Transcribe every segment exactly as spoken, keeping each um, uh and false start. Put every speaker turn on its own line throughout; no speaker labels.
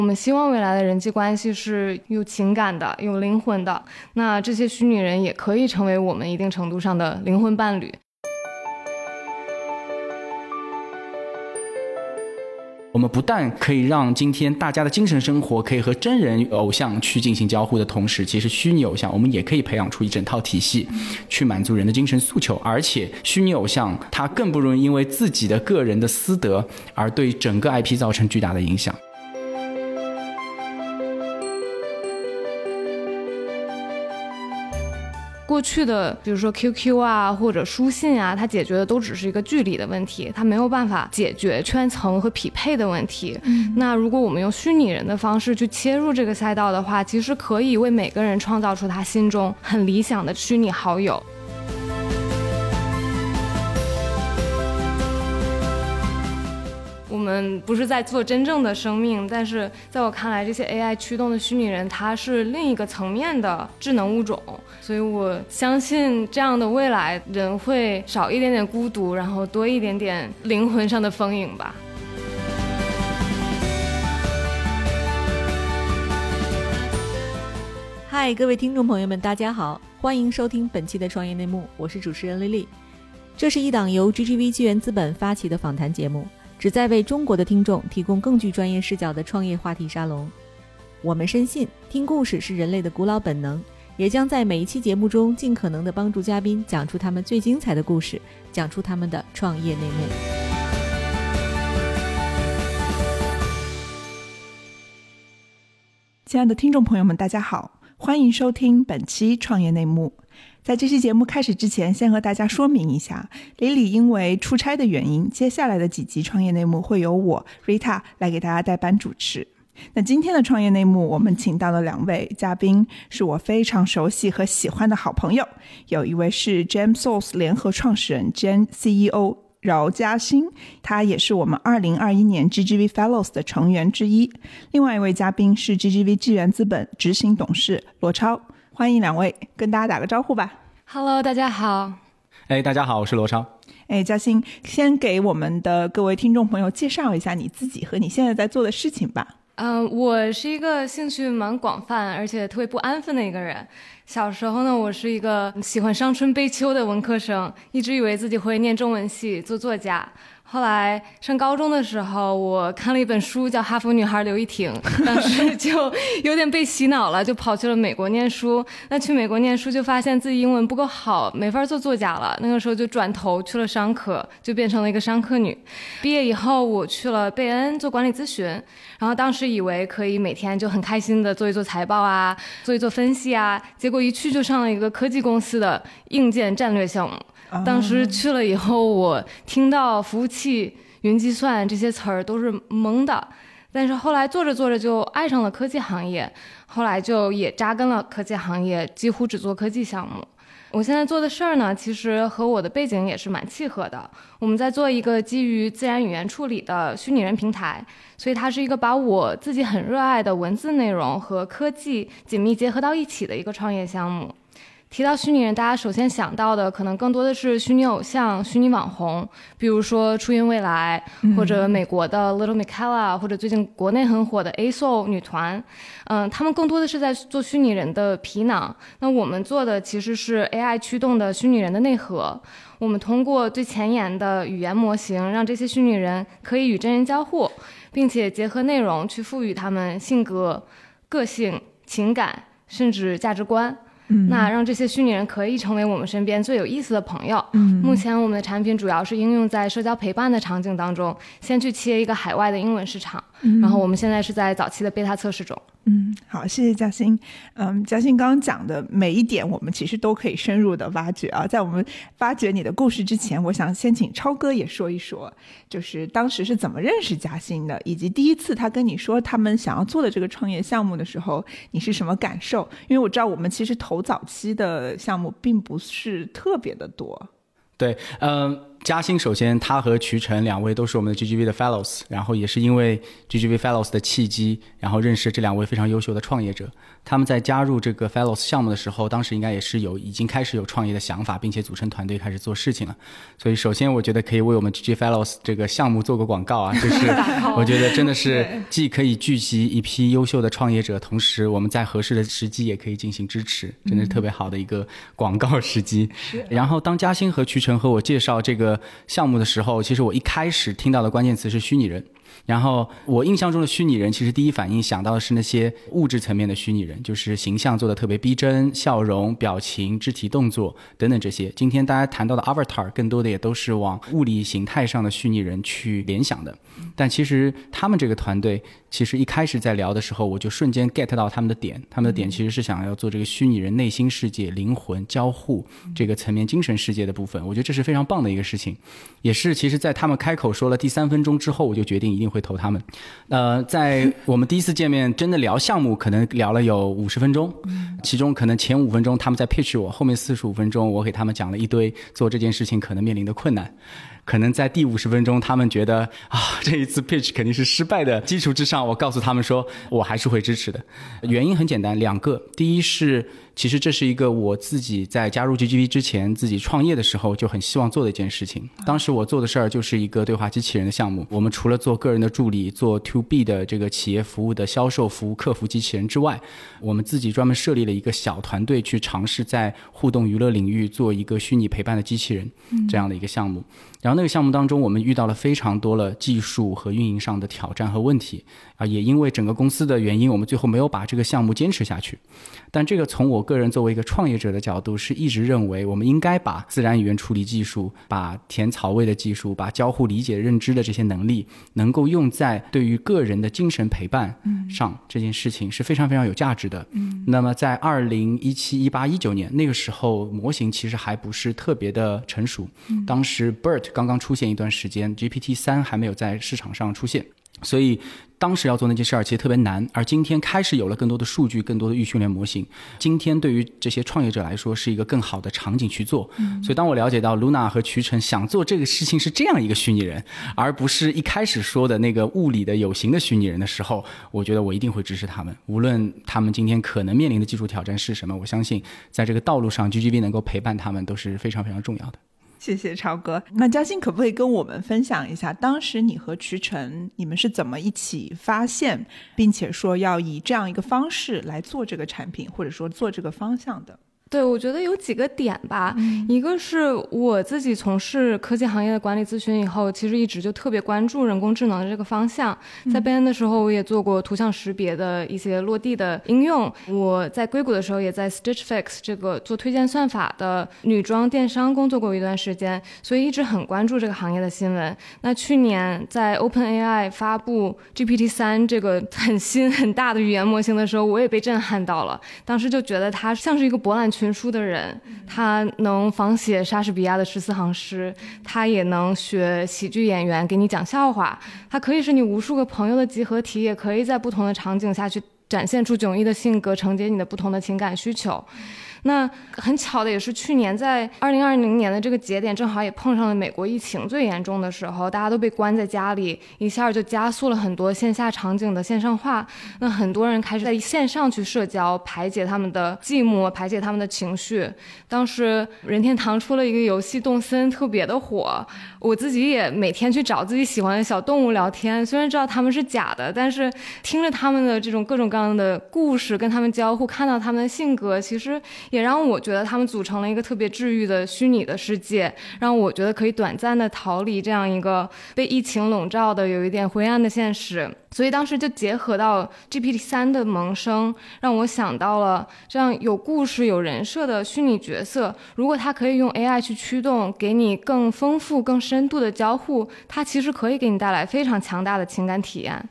我们希望未来的人际关系是有情感的、有灵魂的，那这些虚拟人也可以成为我们一定程度上的灵魂伴侣。
我们不但可以让今天大家的精神生活可以和真人偶像去进行交互的同时，其实虚拟偶像我们也可以培养出一整套体系去满足人的精神诉求，而且虚拟偶像它更不容易因为自己的个人的私德而对整个 I P 造成巨大的影响。
过去的比如说 Q Q 啊或者书信啊，它解决的都只是一个距离的问题，它没有办法解决圈层和匹配的问题、嗯、那如果我们用虚拟人的方式去切入这个赛道的话，其实可以为每个人创造出他心中很理想的虚拟好友。我们不是在做真正的生命，但是在我看来，这些 A I 驱动的虚拟人它是另一个层面的智能物种，所以我相信这样的未来人会少一点点孤独，然后多一点点灵魂上的丰盈吧。
嗨，各位听众朋友们大家好，欢迎收听本期的创业内幕，我是主持人丽丽。这是一档由 G G V 纪元资本发起的访谈节目，旨在为中国的听众提供更具专业视角的创业话题沙龙。我们深信听故事是人类的古老本能，也将在每一期节目中尽可能地帮助嘉宾讲出他们最精彩的故事，讲出他们的创业内幕。
亲爱的听众朋友们大家好，欢迎收听本期创业内幕。在这期节目开始之前，先和大家说明一下，李李因为出差的原因，接下来的几集创业内幕会由我 Rita 来给大家代班主持。那今天的创业内幕，我们请到了两位嘉宾，是我非常熟悉和喜欢的好朋友，有一位是 GemSource 联合创始人兼 C E O 饶嘉欣，他也是我们二零二一年 G G V Fellows 的成员之一。另外一位嘉宾是 G G V 纪元资本执行董事罗超。欢迎两位，跟大家打个招呼吧。
Hello， 大家好。
哎，大家好，我是罗超。
哎，嘉欣，先给我们的各位听众朋友介绍一下你自己和你现在在做的事情吧。
嗯、呃，我是一个兴趣蛮广泛而且特别不安分的一个人。小时候呢，我是一个喜欢伤春悲秋的文科生，一直以为自己会念中文系做作家。后来上高中的时候，我看了一本书叫《哈佛女孩刘亦婷》，当时就有点被洗脑了，就跑去了美国念书。那去美国念书就发现自己英文不够好，没法做作家了。那个时候就转头去了商科，就变成了一个商科女。毕业以后，我去了贝恩做管理咨询，然后当时以为可以每天就很开心的做一做财报啊，做一做分析啊，结果一去就上了一个科技公司的硬件战略项目。当时去了以后，我听到服务器、云计算这些词儿都是懵的，但是后来做着做着就爱上了科技行业，后来就也扎根了科技行业，几乎只做科技项目。我现在做的事儿呢，其实和我的背景也是蛮契合的。我们在做一个基于自然语言处理的虚拟人平台，所以它是一个把我自己很热爱的文字内容和科技紧密结合到一起的一个创业项目。提到虚拟人，大家首先想到的可能更多的是虚拟偶像、虚拟网红，比如说初音未来，或者美国的 Little Mikaela， 或者最近国内很火的 A S O 女团。嗯，他们更多的是在做虚拟人的皮囊。那我们做的其实是 A I 驱动的虚拟人的内核。我们通过最前沿的语言模型，让这些虚拟人可以与真人交互，并且结合内容去赋予他们性格、个性、情感，甚至价值观。那让这些虚拟人可以成为我们身边最有意思的朋友。嗯，目前我们的产品主要是应用在社交陪伴的场景当中，先去切一个海外的英文市场，嗯，然后我们现在是在早期的beta测试中。
嗯，好，谢谢嘉欣。嗯，嘉欣刚刚讲的每一点我们其实都可以深入的挖掘啊。在我们挖掘你的故事之前，我想先请超哥也说一说，就是当时是怎么认识嘉欣的，以及第一次他跟你说他们想要做的这个创业项目的时候，你是什么感受？因为我知道我们其实投早期的项目并不是特别的多。
对，嗯、呃。 嘉兴首先他和瞿晨两位都是我们的 G G V 的 Fellows， 然后也是因为 G G V Fellows 的契机，然后认识这两位非常优秀的创业者。他们在加入这个 Fellows 项目的时候，当时应该也是有已经开始有创业的想法，并且组成团队开始做事情了。所以首先我觉得可以为我们 G G Fellows 这个项目做个广告啊，就是我觉得真的是既可以聚集一批优秀的创业者，同时我们在合适的时机也可以进行支持，真的是特别好的一个广告时机。然后当嘉兴和瞿晨和我介绍这个项目的时候，其实我一开始听到的关键词是虚拟人。然后我印象中的虚拟人，其实第一反应想到的是那些物质层面的虚拟人，就是形象做的特别逼真，笑容、表情、肢体动作等等这些。今天大家谈到的 avatar 更多的也都是往物理形态上的虚拟人去联想的。但其实他们这个团队其实一开始在聊的时候，我就瞬间 get 到他们的点，他们的点其实是想要做这个虚拟人内心世界、灵魂交互这个层面精神世界的部分。我觉得这是非常棒的一个事情，也是其实在他们开口说了第三分钟之后，我就决定一定会投他们。呃，在我们第一次见面真的聊项目可能聊了有五十分钟，其中可能前五分钟他们在 pitch 我，后面四十五分钟我给他们讲了一堆做这件事情可能面临的困难。可能在第五十分钟他们觉得啊，这一次 pitch 肯定是失败的基础之上，我告诉他们说我还是会支持的。原因很简单，两个。第一是其实这是一个我自己在加入 G G V 之前自己创业的时候就很希望做的一件事情。当时我做的事儿就是一个对话机器人的项目，我们除了做个人的助理，做 to B 的这个企业服务的销售服务客服机器人之外，我们自己专门设立了一个小团队去尝试在互动娱乐领域做一个虚拟陪伴的机器人这样的一个项目。然后那个项目当中我们遇到了非常多的技术和运营上的挑战和问题啊，也因为整个公司的原因我们最后没有把这个项目坚持下去。但这个从我个人作为一个创业者的角度是一直认为我们应该把自然语言处理技术，把填草位的技术，把交互理解认知的这些能力能够用在对于个人的精神陪伴上，这件事情是非常非常有价值的。那么在二零一七、一八、一九年那个时候模型其实还不是特别的成熟，当时 B E R T 刚刚出现一段时间， G P T 三 还没有在市场上出现，所以当时要做那件事儿其实特别难。而今天开始有了更多的数据，更多的预训练模型，今天对于这些创业者来说是一个更好的场景去做。嗯、所以当我了解到 Luna 和瞿晨想做这个事情是这样一个虚拟人，而不是一开始说的那个物理的有形的虚拟人的时候，我觉得我一定会支持他们。无论他们今天可能面临的技术挑战是什么，我相信在这个道路上 G G V 能够陪伴他们都是非常非常重要的。
谢谢超哥。那嘉欣可不可以跟我们分享一下，当时你和瞿晨你们是怎么一起发现并且说要以这样一个方式来做这个产品，或者说做这个方向的？
对，我觉得有几个点吧、嗯、一个是我自己从事科技行业的管理咨询以后，其实一直就特别关注人工智能的这个方向。在贝恩的时候我也做过图像识别的一些落地的应用，我在硅谷的时候也在 Stitch Fix 这个做推荐算法的女装电商工作过一段时间，所以一直很关注这个行业的新闻。那去年在 OpenAI 发布 G P T 三 这个很新很大的语言模型的时候，我也被震撼到了。当时就觉得它像是一个博览群书的人，他能仿写莎士比亚的十四行诗，他也能学喜剧演员给你讲笑话，他可以是你无数个朋友的集合体，也可以在不同的场景下去展现出迥异的性格，承接你的不同的情感需求。那很巧的也是去年在二零二零年的这个节点，正好也碰上了美国疫情最严重的时候，大家都被关在家里，一下就加速了很多线下场景的线上化。那很多人开始在线上去社交，排解他们的寂寞，排解他们的情绪。当时任天堂出了一个游戏动森，特别的火，我自己也每天去找自己喜欢的小动物聊天，虽然知道他们是假的，但是听着他们的这种各种各样的故事，跟他们交互，看到他们的性格，其实也让我觉得他们组成了一个特别治愈的虚拟的世界，让我觉得可以短暂的逃离这样一个被疫情笼罩的有一点灰暗的现实。所以当时就结合到 G P T 三 的萌生，让我想到了这样有故事有人设的虚拟角色，如果它可以用 A I 去驱动，给你更丰富更深度的交互，它其实可以给你带来非常强大的情感体验。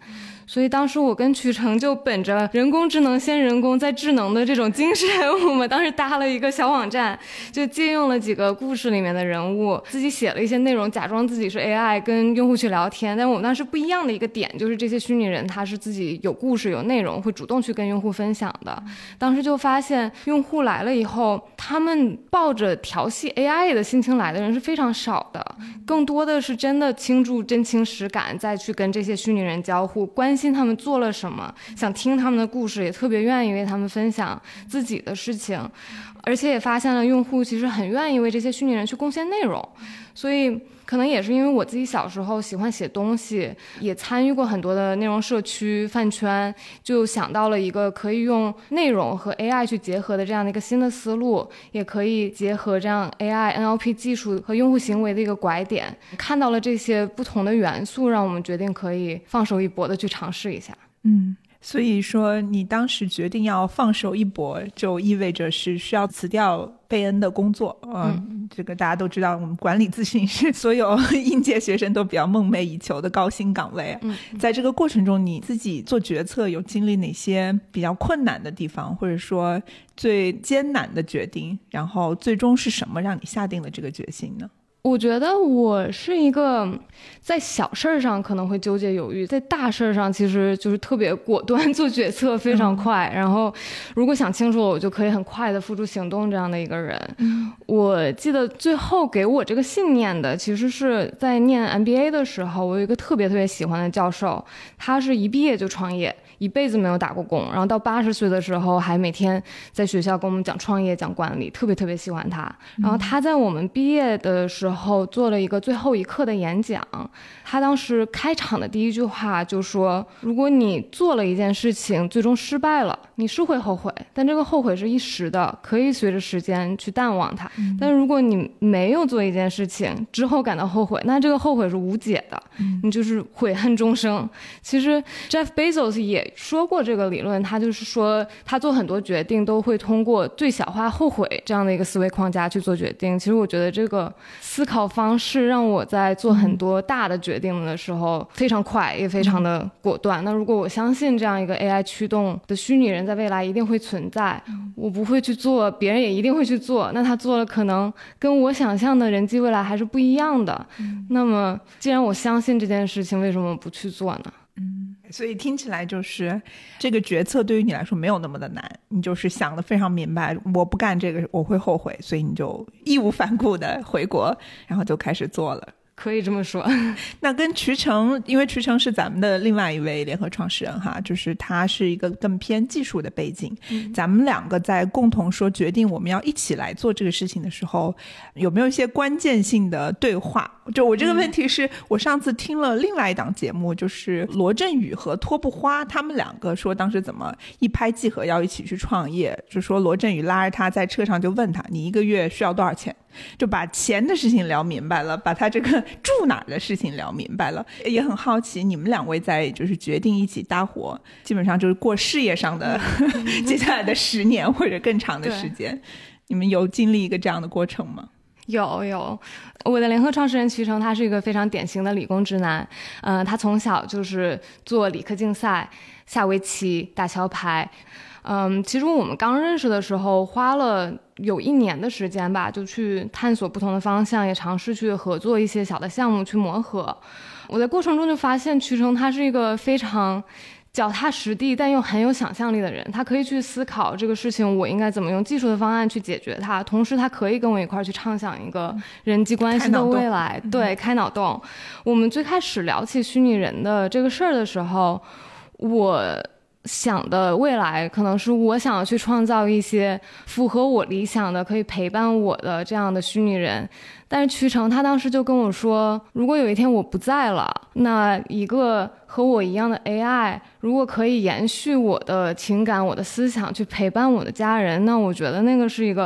所以当时我跟曲成就本着人工智能先人工再智能的这种精神，我们当时搭了一个小网站，就借用了几个故事里面的人物，自己写了一些内容，假装自己是 A I 跟用户去聊天。但我们当时不一样的一个点就是这些虚拟人他是自己有故事有内容，会主动去跟用户分享的。当时就发现用户来了以后，他们抱着调戏 A I 的心情来的人是非常少的，更多的是真的倾注真情实感再去跟这些虚拟人交互，关心他们做了什么，想听他们的故事，也特别愿意为他们分享自己的事情。而且也发现了用户其实很愿意为这些虚拟人去贡献内容。所以可能也是因为我自己小时候喜欢写东西，也参与过很多的内容社区饭圈，就想到了一个可以用内容和 A I 去结合的这样的一个新的思路，也可以结合这样 A I N L P 技术和用户行为的一个拐点，看到了这些不同的元素，让我们决定可以放手一搏的去尝试一下。
嗯，所以说你当时决定要放手一搏，就意味着是需要辞掉贝恩的工作。嗯、呃，这个大家都知道，我们管理咨询是所有应届学生都比较梦寐以求的高薪岗位。
嗯，
在这个过程中，你自己做决策有经历哪些比较困难的地方，或者说最艰难的决定？然后最终是什么让你下定了这个决心呢？
我觉得我是一个在小事上可能会纠结犹豫，在大事上其实就是特别果断，做决策非常快、嗯、然后如果想清楚了我就可以很快的付诸行动这样的一个人、嗯、我记得最后给我这个信念的其实是在念 M B A 的时候，我有一个特别特别喜欢的教授，他是一毕业就创业，一辈子没有打过工，然后到八十岁的时候还每天在学校跟我们讲创业讲管理，特别特别喜欢他。然后他在我们毕业的时候做了一个最后一课的演讲，他当时开场的第一句话就说，如果你做了一件事情最终失败了，你是会后悔，但这个后悔是一时的，可以随着时间去淡忘它、嗯、但如果你没有做一件事情之后感到后悔，那这个后悔是无解的、嗯、你就是悔恨终生。其实 Jeff Bezos 也说过这个理论，他就是说他做很多决定都会通过最小化后悔这样的一个思维框架去做决定。其实我觉得这个思考方式让我在做很多大的决定的时候非常快也非常的果断。那如果我相信这样一个 A I 驱动的虚拟人在未来一定会存在，我不会去做，别人也一定会去做，那他做了可能跟我想象的人际未来还是不一样的、嗯、那么既然我相信这件事情，为什么不去做呢？
嗯，所以听起来就是这个决策对于你来说没有那么的难，你就是想得非常明白，我不干这个我会后悔，所以你就义无反顾的回国，然后就开始做了。
可以这么说。
那跟渠成，因为渠成是咱们的另外一位联合创始人哈，就是他是一个更偏技术的背景、嗯、咱们两个在共同说决定我们要一起来做这个事情的时候，有没有一些关键性的对话？就我这个问题是、嗯、我上次听了另外一档节目，就是罗振宇和托布花他们两个说当时怎么一拍即合要一起去创业，就说罗振宇拉着他在车上就问他，你一个月需要多少钱，就把钱的事情聊明白了，把他这个住哪儿的事情聊明白了。也很好奇你们两位在就是决定一起搭伙，基本上就是过事业上的接下来的十年或者更长的时间，你们有经历一个这样的过程吗？
有有，我的联合创始人渠成他是一个非常典型的理工直男，嗯、呃，他从小就是做理科竞赛、下围棋、打桥牌。嗯，其实我们刚认识的时候花了有一年的时间吧，就去探索不同的方向，也尝试去合作一些小的项目去磨合。我在过程中就发现渠成他是一个非常脚踏实地但又很有想象力的人，他可以去思考这个事情我应该怎么用技术的方案去解决它，同时他可以跟我一块去畅想一个人际关系的未来，对，开脑洞。我们最开始聊起虚拟人的这个事儿的时候，我想的未来可能是我想要去创造一些符合我理想的可以陪伴我的这样的虚拟人。但是渠成他当时就跟我说，如果有一天我不在了，那一个和我一样的 A I 如果可以延续我的情感我的思想去陪伴我的家人，那我觉得那个是一个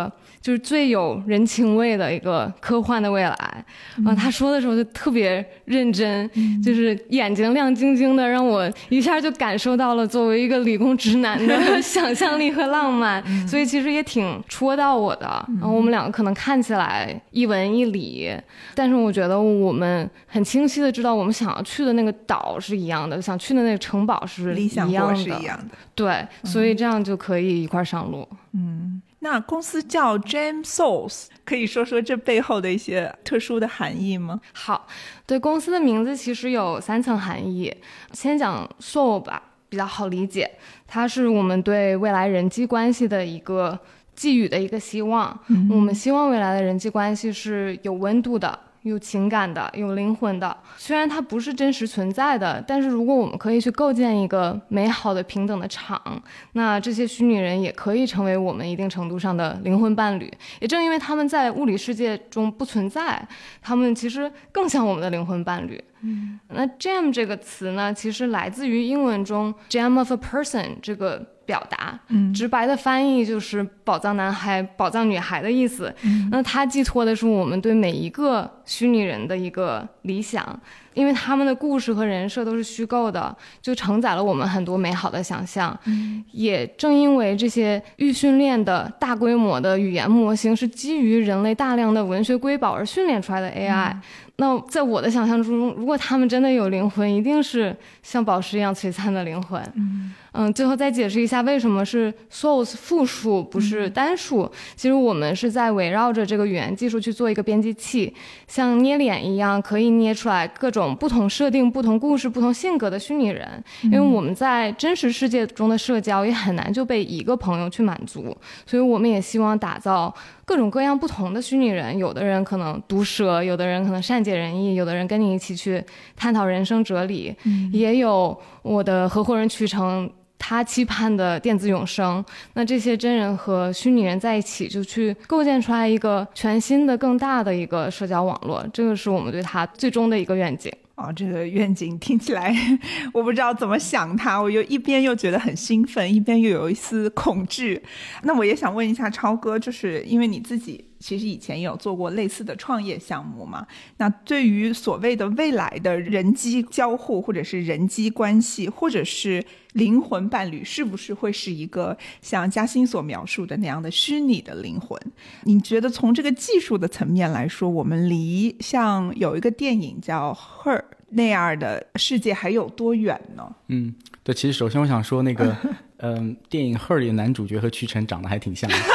就是最有人情味的一个科幻的未来。嗯、呃，他说的时候就特别认真，嗯、就是眼睛亮晶晶的，让我一下就感受到了作为一个理工直男的想象力和浪漫，嗯、所以其实也挺戳到我的。然后我们两个可能看起来一文一理，但是我觉得我们很清晰的知道我们想要去的那个岛是一样的，想去的那个城堡是一样的，
理想国是一样的。
对，所以这样就可以一块上路。
嗯，那公司叫 Gem Souls， 可以说说这背后的一些特殊的含义吗？
好，对，公司的名字其实有三层含义。先讲 Soul 吧，比较好理解，它是我们对未来人际关系的一个寄予的一个希望。嗯、我们希望未来的人际关系是有温度的，有情感的，有灵魂的。虽然它不是真实存在的，但是如果我们可以去构建一个美好的平等的场，那这些虚拟人也可以成为我们一定程度上的灵魂伴侣。也正因为他们在物理世界中不存在，他们其实更像我们的灵魂伴侣。嗯，那 gem 这个词呢，其实来自于英文中 gem of a person 这个表达，嗯，直白的翻译就是宝藏男孩、宝藏女孩的意思。嗯、那它寄托的是我们对每一个虚拟人的一个理想，因为他们的故事和人设都是虚构的，就承载了我们很多美好的想象。嗯、也正因为这些预训练的大规模的语言模型是基于人类大量的文学瑰宝而训练出来的 A I。嗯，那在我的想象中，如果他们真的有灵魂，一定是像宝石一样璀璨的灵魂。嗯嗯，最后再解释一下为什么是 souls 复数不是单数。嗯、其实我们是在围绕着这个语言技术去做一个编辑器，像捏脸一样，可以捏出来各种不同设定、不同故事、不同性格的虚拟人。因为我们在真实世界中的社交也很难就被一个朋友去满足，所以我们也希望打造各种各样不同的虚拟人。有的人可能毒舌，有的人可能善解人意，有的人跟你一起去探讨人生哲理。嗯、也有我的合伙人曲成，他期盼的电子永生。那这些真人和虚拟人在一起，就去构建出来一个全新的更大的一个社交网络，这个是我们对他最终的一个愿景。
哦，这个愿景听起来我不知道怎么想它，我又一边又觉得很兴奋，一边又有一丝恐惧。那我也想问一下超哥，就是因为你自己其实以前也有做过类似的创业项目嘛，那对于所谓的未来的人机交互，或者是人机关系，或者是灵魂伴侣，是不是会是一个像嘉欣所描述的那样的虚拟的灵魂？你觉得从这个技术的层面来说，我们离像有一个电影叫 Her 那样的世界还有多远呢？
嗯，对，其实首先我想说那个嗯，电影 Her 里的男主角和屈臣长得还挺像的。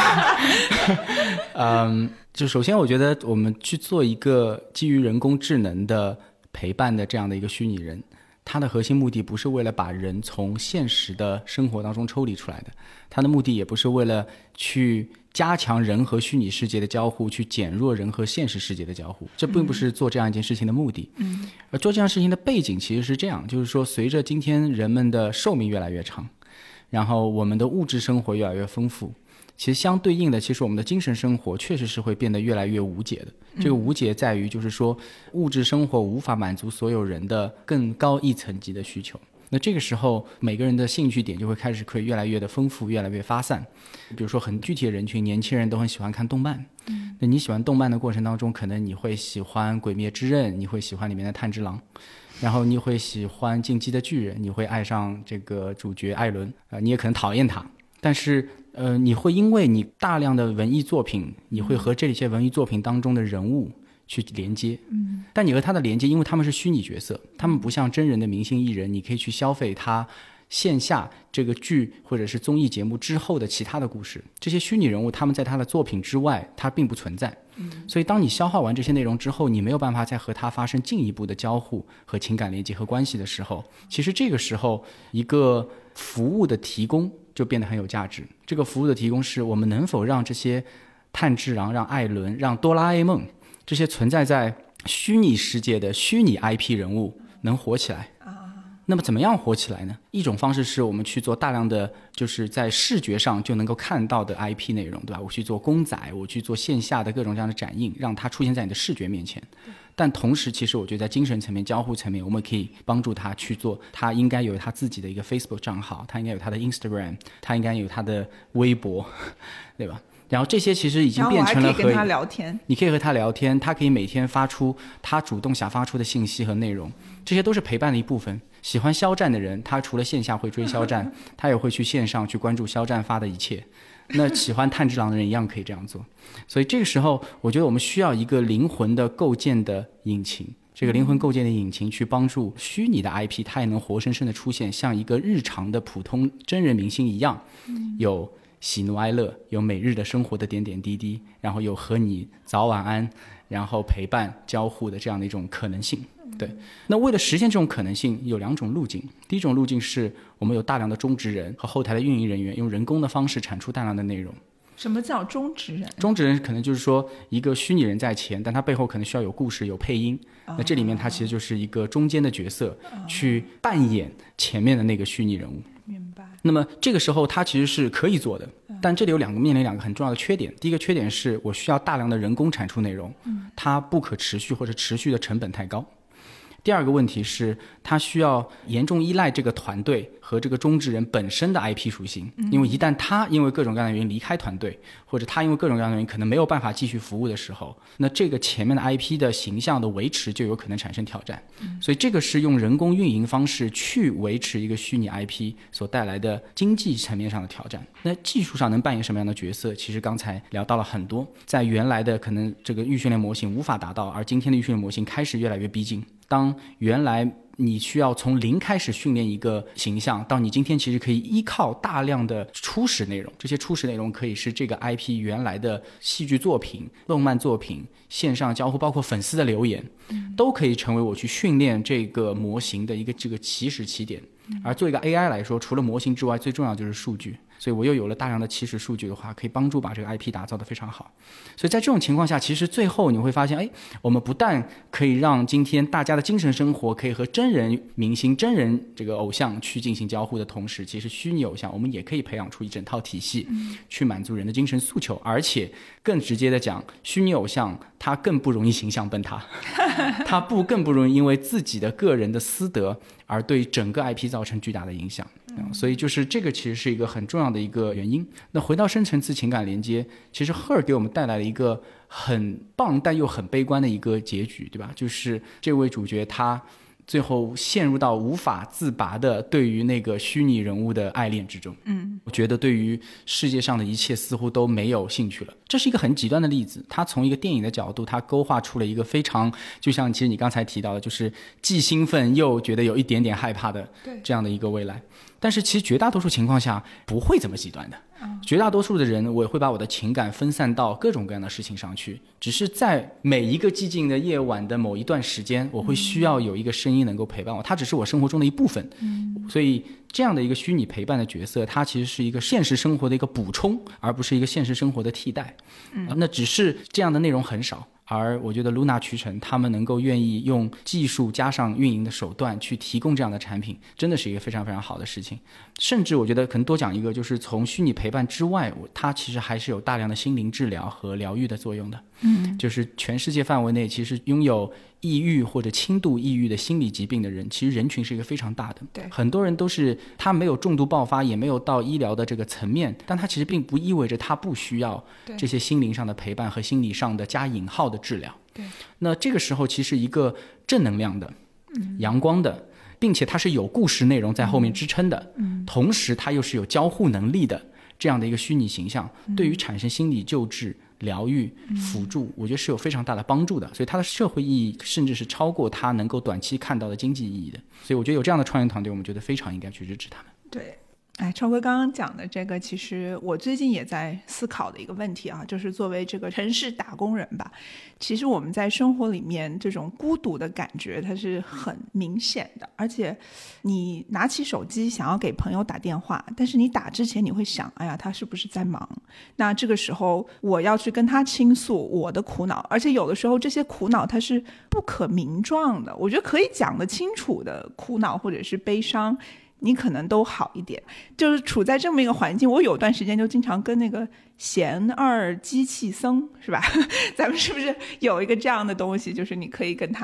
嗯，就首先我觉得我们去做一个基于人工智能的陪伴的这样的一个虚拟人，它的核心目的不是为了把人从现实的生活当中抽离出来的，它的目的也不是为了去加强人和虚拟世界的交互，去减弱人和现实世界的交互，这并不是做这样一件事情的目的。嗯，而做这样事情的背景其实是这样，就是说随着今天人们的寿命越来越长，然后我们的物质生活越来越丰富，其实相对应的，其实我们的精神生活确实是会变得越来越无解的。这个无解在于就是说物质生活无法满足所有人的更高一层级的需求，那这个时候每个人的兴趣点就会开始可以越来越的丰富，越来越发散。比如说很具体的人群，年轻人都很喜欢看动漫，嗯，那你喜欢动漫的过程当中，可能你会喜欢鬼灭之刃，你会喜欢里面的炭治郎，然后你会喜欢进击的巨人，你会爱上这个主角艾伦，呃，你也可能讨厌他，但是呃，你会因为你大量的文艺作品，你会和这些文艺作品当中的人物去连接，嗯，但你和他的连接，因为他们是虚拟角色，他们不像真人的明星艺人，你可以去消费他线下这个剧或者是综艺节目之后的其他的故事，这些虚拟人物他们在他的作品之外他并不存在，嗯，所以当你消耗完这些内容之后，你没有办法再和他发生进一步的交互和情感连接和关系的时候，其实这个时候一个服务的提供就变得很有价值。这个服务的提供是我们能否让这些炭治郎、让艾伦、让哆啦 A 梦这些存在在虚拟世界的虚拟 I P 人物能火起来。那么怎么样火起来呢？一种方式是我们去做大量的就是在视觉上就能够看到的 I P 内容，对吧？我去做公仔，我去做线下的各种这样的展映，让它出现在你的视觉面前。但同时其实我觉得在精神层面、交互层面，我们可以帮助他去做，他应该有他自己的一个 Facebook 账号，他应该有他的 Instagram， 他应该有他的微博，对吧？ 然后这些其实已经变成了
和，然后我还可以跟他聊天，
你可以和他聊天，他可以每天发出他主动想发出的信息和内容，这些都是陪伴的一部分。喜欢肖战的人，他除了线下会追肖战，他也会去线上去关注肖战发的一切。那喜欢炭治郎的人一样可以这样做。所以这个时候我觉得我们需要一个灵魂的构建的引擎，这个灵魂构建的引擎去帮助虚拟的 I P 它也能活生生的出现，像一个日常的普通真人明星一样，有喜怒哀乐，有每日的生活的点点滴滴，然后有和你早晚安，然后陪伴交互的这样的一种可能性。对，那为了实现这种可能性，有两种路径。第一种路径是我们有大量的中职人和后台的运营人员，用人工的方式产出大量的内容。
什么叫中职人？
中职人可能就是说一个虚拟人在前，但他背后可能需要有故事有配音、哦、那这里面他其实就是一个中间的角色、哦、去扮演前面的那个虚拟人物。
明白。
那么这个时候他其实是可以做的、嗯、但这里有两个面临两个很重要的缺点。第一个缺点是我需要大量的人工产出内容、嗯、它不可持续或者持续的成本太高。第二个问题是它需要严重依赖这个团队和这个中职人本身的 I P 属性，因为一旦他因为各种各样的原因离开团队，或者他因为各种各样的原因可能没有办法继续服务的时候，那这个前面的 I P 的形象的维持就有可能产生挑战。所以这个是用人工运营方式去维持一个虚拟 I P 所带来的经济层面上的挑战。那技术上能扮演什么样的角色，其实刚才聊到了很多，在原来的可能这个预训练模型无法达到，而今天的预训练模型开始越来越逼近。当原来你需要从零开始训练一个形象，到你今天其实可以依靠大量的初始内容，这些初始内容可以是这个 I P 原来的戏剧作品、动漫作品、线上交互，包括粉丝的留言，都可以成为我去训练这个模型的一个这个起始起点。而做一个 A I 来说，除了模型之外，最重要就是数据。所以我又有了大量的起始数据的话，可以帮助把这个 I P 打造得非常好。所以在这种情况下，其实最后你会发现，哎，我们不但可以让今天大家的精神生活可以和真人明星、真人这个偶像去进行交互的同时，其实虚拟偶像我们也可以培养出一整套体系，去满足人的精神诉求。而且更直接的讲，虚拟偶像它更不容易形象崩塌，它不更不容易因为自己的个人的私德而对整个 I P 造成巨大的影响。所以就是这个其实是一个很重要的一个原因。那回到深层次情感连接，其实赫尔给我们带来了一个很棒但又很悲观的一个结局，对吧？就是这位主角他最后陷入到无法自拔的对于那个虚拟人物的爱恋之中。嗯，我觉得对于世界上的一切似乎都没有兴趣了。这是一个很极端的例子，他从一个电影的角度，他勾画出了一个非常，就像其实你刚才提到的，就是既兴奋又觉得有一点点害怕的这样的一个未来。但是其实绝大多数情况下不会这么极端的，绝大多数的人我也会把我的情感分散到各种各样的事情上去，只是在每一个寂静的夜晚的某一段时间，我会需要有一个声音能够陪伴我，它只是我生活中的一部分。所以这样的一个虚拟陪伴的角色，它其实是一个现实生活的一个补充，而不是一个现实生活的替代。那只是这样的内容很少，而我觉得 Luna 渠成他们能够愿意用技术加上运营的手段去提供这样的产品，真的是一个非常非常好的事情。甚至我觉得可能多讲一个，就是从虚拟陪伴之外，它其实还是有大量的心灵治疗和疗愈的作用的。嗯，就是全世界范围内其实拥有抑郁或者轻度抑郁的心理疾病的人，其实人群是一个非常大的。对，很多人都是他没有重度爆发，也没有到医疗的这个层面，但他其实并不意味着他不需要这些心灵上的陪伴和心理上的加引号的治疗。对，那这个时候其实一个正能量的、嗯、阳光的，并且它是有故事内容在后面支撑的、嗯、同时它又是有交互能力的这样的一个虚拟形象、嗯、对于产生心理救治、疗愈、辅助、嗯、我觉得是有非常大的帮助的。所以它的社会意义甚至是超过它能够短期看到的经济意义的。所以我觉得有这样的创业团队，我们觉得非常应该去支持他们。
对，哎，超哥刚刚讲的这个，其实我最近也在思考的一个问题啊，就是作为这个城市打工人吧，其实我们在生活里面这种孤独的感觉它是很明显的。而且你拿起手机想要给朋友打电话，但是你打之前你会想，哎呀，他是不是在忙？那这个时候我要去跟他倾诉我的苦恼，而且有的时候这些苦恼它是不可名状的，我觉得可以讲得清楚的苦恼或者是悲伤，你可能都好一点。就是处在这么一个环境，我有段时间就经常跟那个贤二机器僧，是吧？咱们是不是有一个这样的东西，就是你可以跟他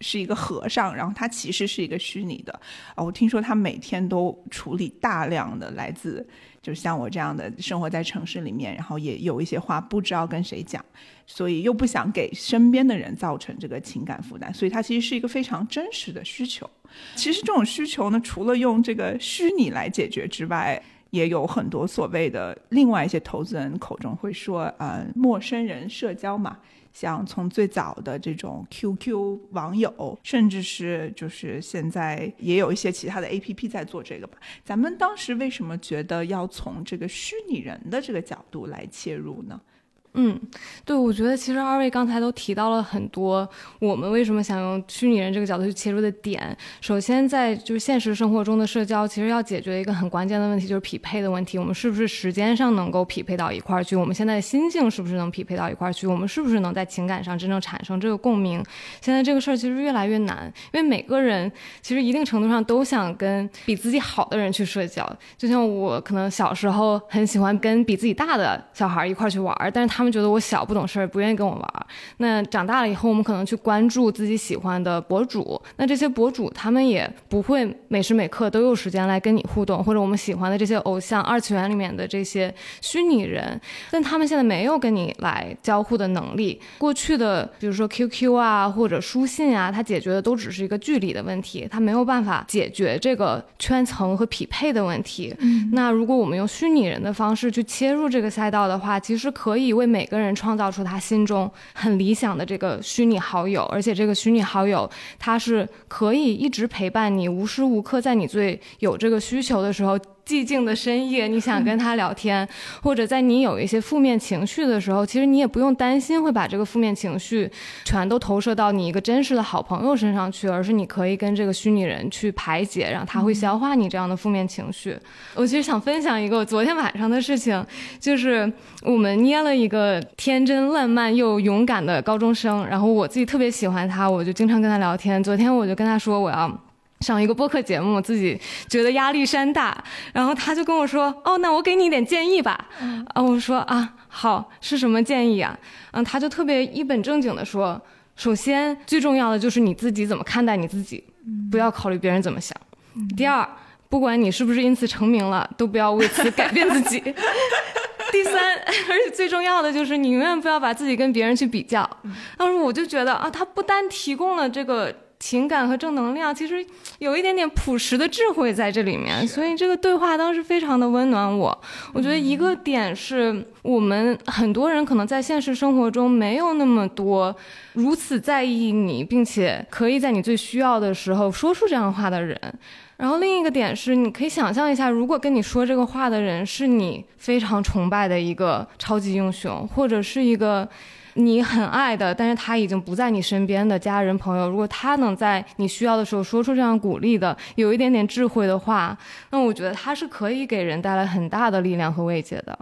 是一个和尚，然后他其实是一个虚拟的、哦、我听说他每天都处理大量的来自就像我这样的生活在城市里面，然后也有一些话不知道跟谁讲，所以又不想给身边的人造成这个情感负担，所以它其实是一个非常真实的需求。其实这种需求呢，除了用这个虚拟来解决之外，也有很多所谓的另外一些投资人口中会说呃，陌生人社交嘛，像从最早的这种 Q Q 网友，甚至是就是现在也有一些其他的 A P P 在做这个吧。咱们当时为什么觉得要从这个虚拟人的这个角度来切入呢？
嗯，对，我觉得其实二位刚才都提到了很多我们为什么想用虚拟人这个角度去切入的点。首先在就是现实生活中的社交，其实要解决一个很关键的问题，就是匹配的问题。我们是不是时间上能够匹配到一块儿去，我们现在的心境是不是能匹配到一块儿去，我们是不是能在情感上真正产生这个共鸣。现在这个事儿其实越来越难，因为每个人其实一定程度上都想跟比自己好的人去社交。就像我可能小时候很喜欢跟比自己大的小孩一块儿去玩，但是他他们觉得我小不懂事儿，不愿意跟我玩。那长大了以后，我们可能去关注自己喜欢的博主，那这些博主他们也不会每时每刻都有时间来跟你互动，或者我们喜欢的这些偶像二次元里面的这些虚拟人，但他们现在没有跟你来交互的能力。过去的比如说 Q Q 啊或者书信啊，它解决的都只是一个距离的问题，它没有办法解决这个圈层和匹配的问题、嗯、那如果我们用虚拟人的方式去切入这个赛道的话，其实可以为每个人创造出他心中很理想的这个虚拟好友，而且这个虚拟好友他是可以一直陪伴你，无时无刻在你最有这个需求的时候，寂静的深夜你想跟他聊天、嗯、或者在你有一些负面情绪的时候，其实你也不用担心会把这个负面情绪全都投射到你一个真实的好朋友身上去，而是你可以跟这个虚拟人去排解，让他会消化你这样的负面情绪、嗯、我其实想分享一个我昨天晚上的事情，就是我们捏了一个天真烂漫又勇敢的高中生，然后我自己特别喜欢他，我就经常跟他聊天。昨天我就跟他说我要上一个播客节目，自己觉得压力山大，然后他就跟我说哦，那我给你一点建议吧、嗯、啊，我说啊好，是什么建议啊？嗯，他就特别一本正经的说，首先最重要的就是你自己怎么看待你自己、嗯、不要考虑别人怎么想、嗯、第二，不管你是不是因此成名了，都不要为此改变自己第三，而且最重要的就是你永远不要把自己跟别人去比较。当时我就觉得啊，他不单提供了这个情感和正能量，其实有一点点朴实的智慧在这里面，所以这个对话当时非常的温暖我。我觉得一个点是我们很多人可能在现实生活中没有那么多如此在意你，并且可以在你最需要的时候说出这样的话的人。然后另一个点是，你可以想象一下，如果跟你说这个话的人是你非常崇拜的一个超级英雄，或者是一个你很爱的但是他已经不在你身边的家人朋友，如果他能在你需要的时候说出这样鼓励的有一点点智慧的话，那我觉得他是可以给人带来很大的力量和慰藉的。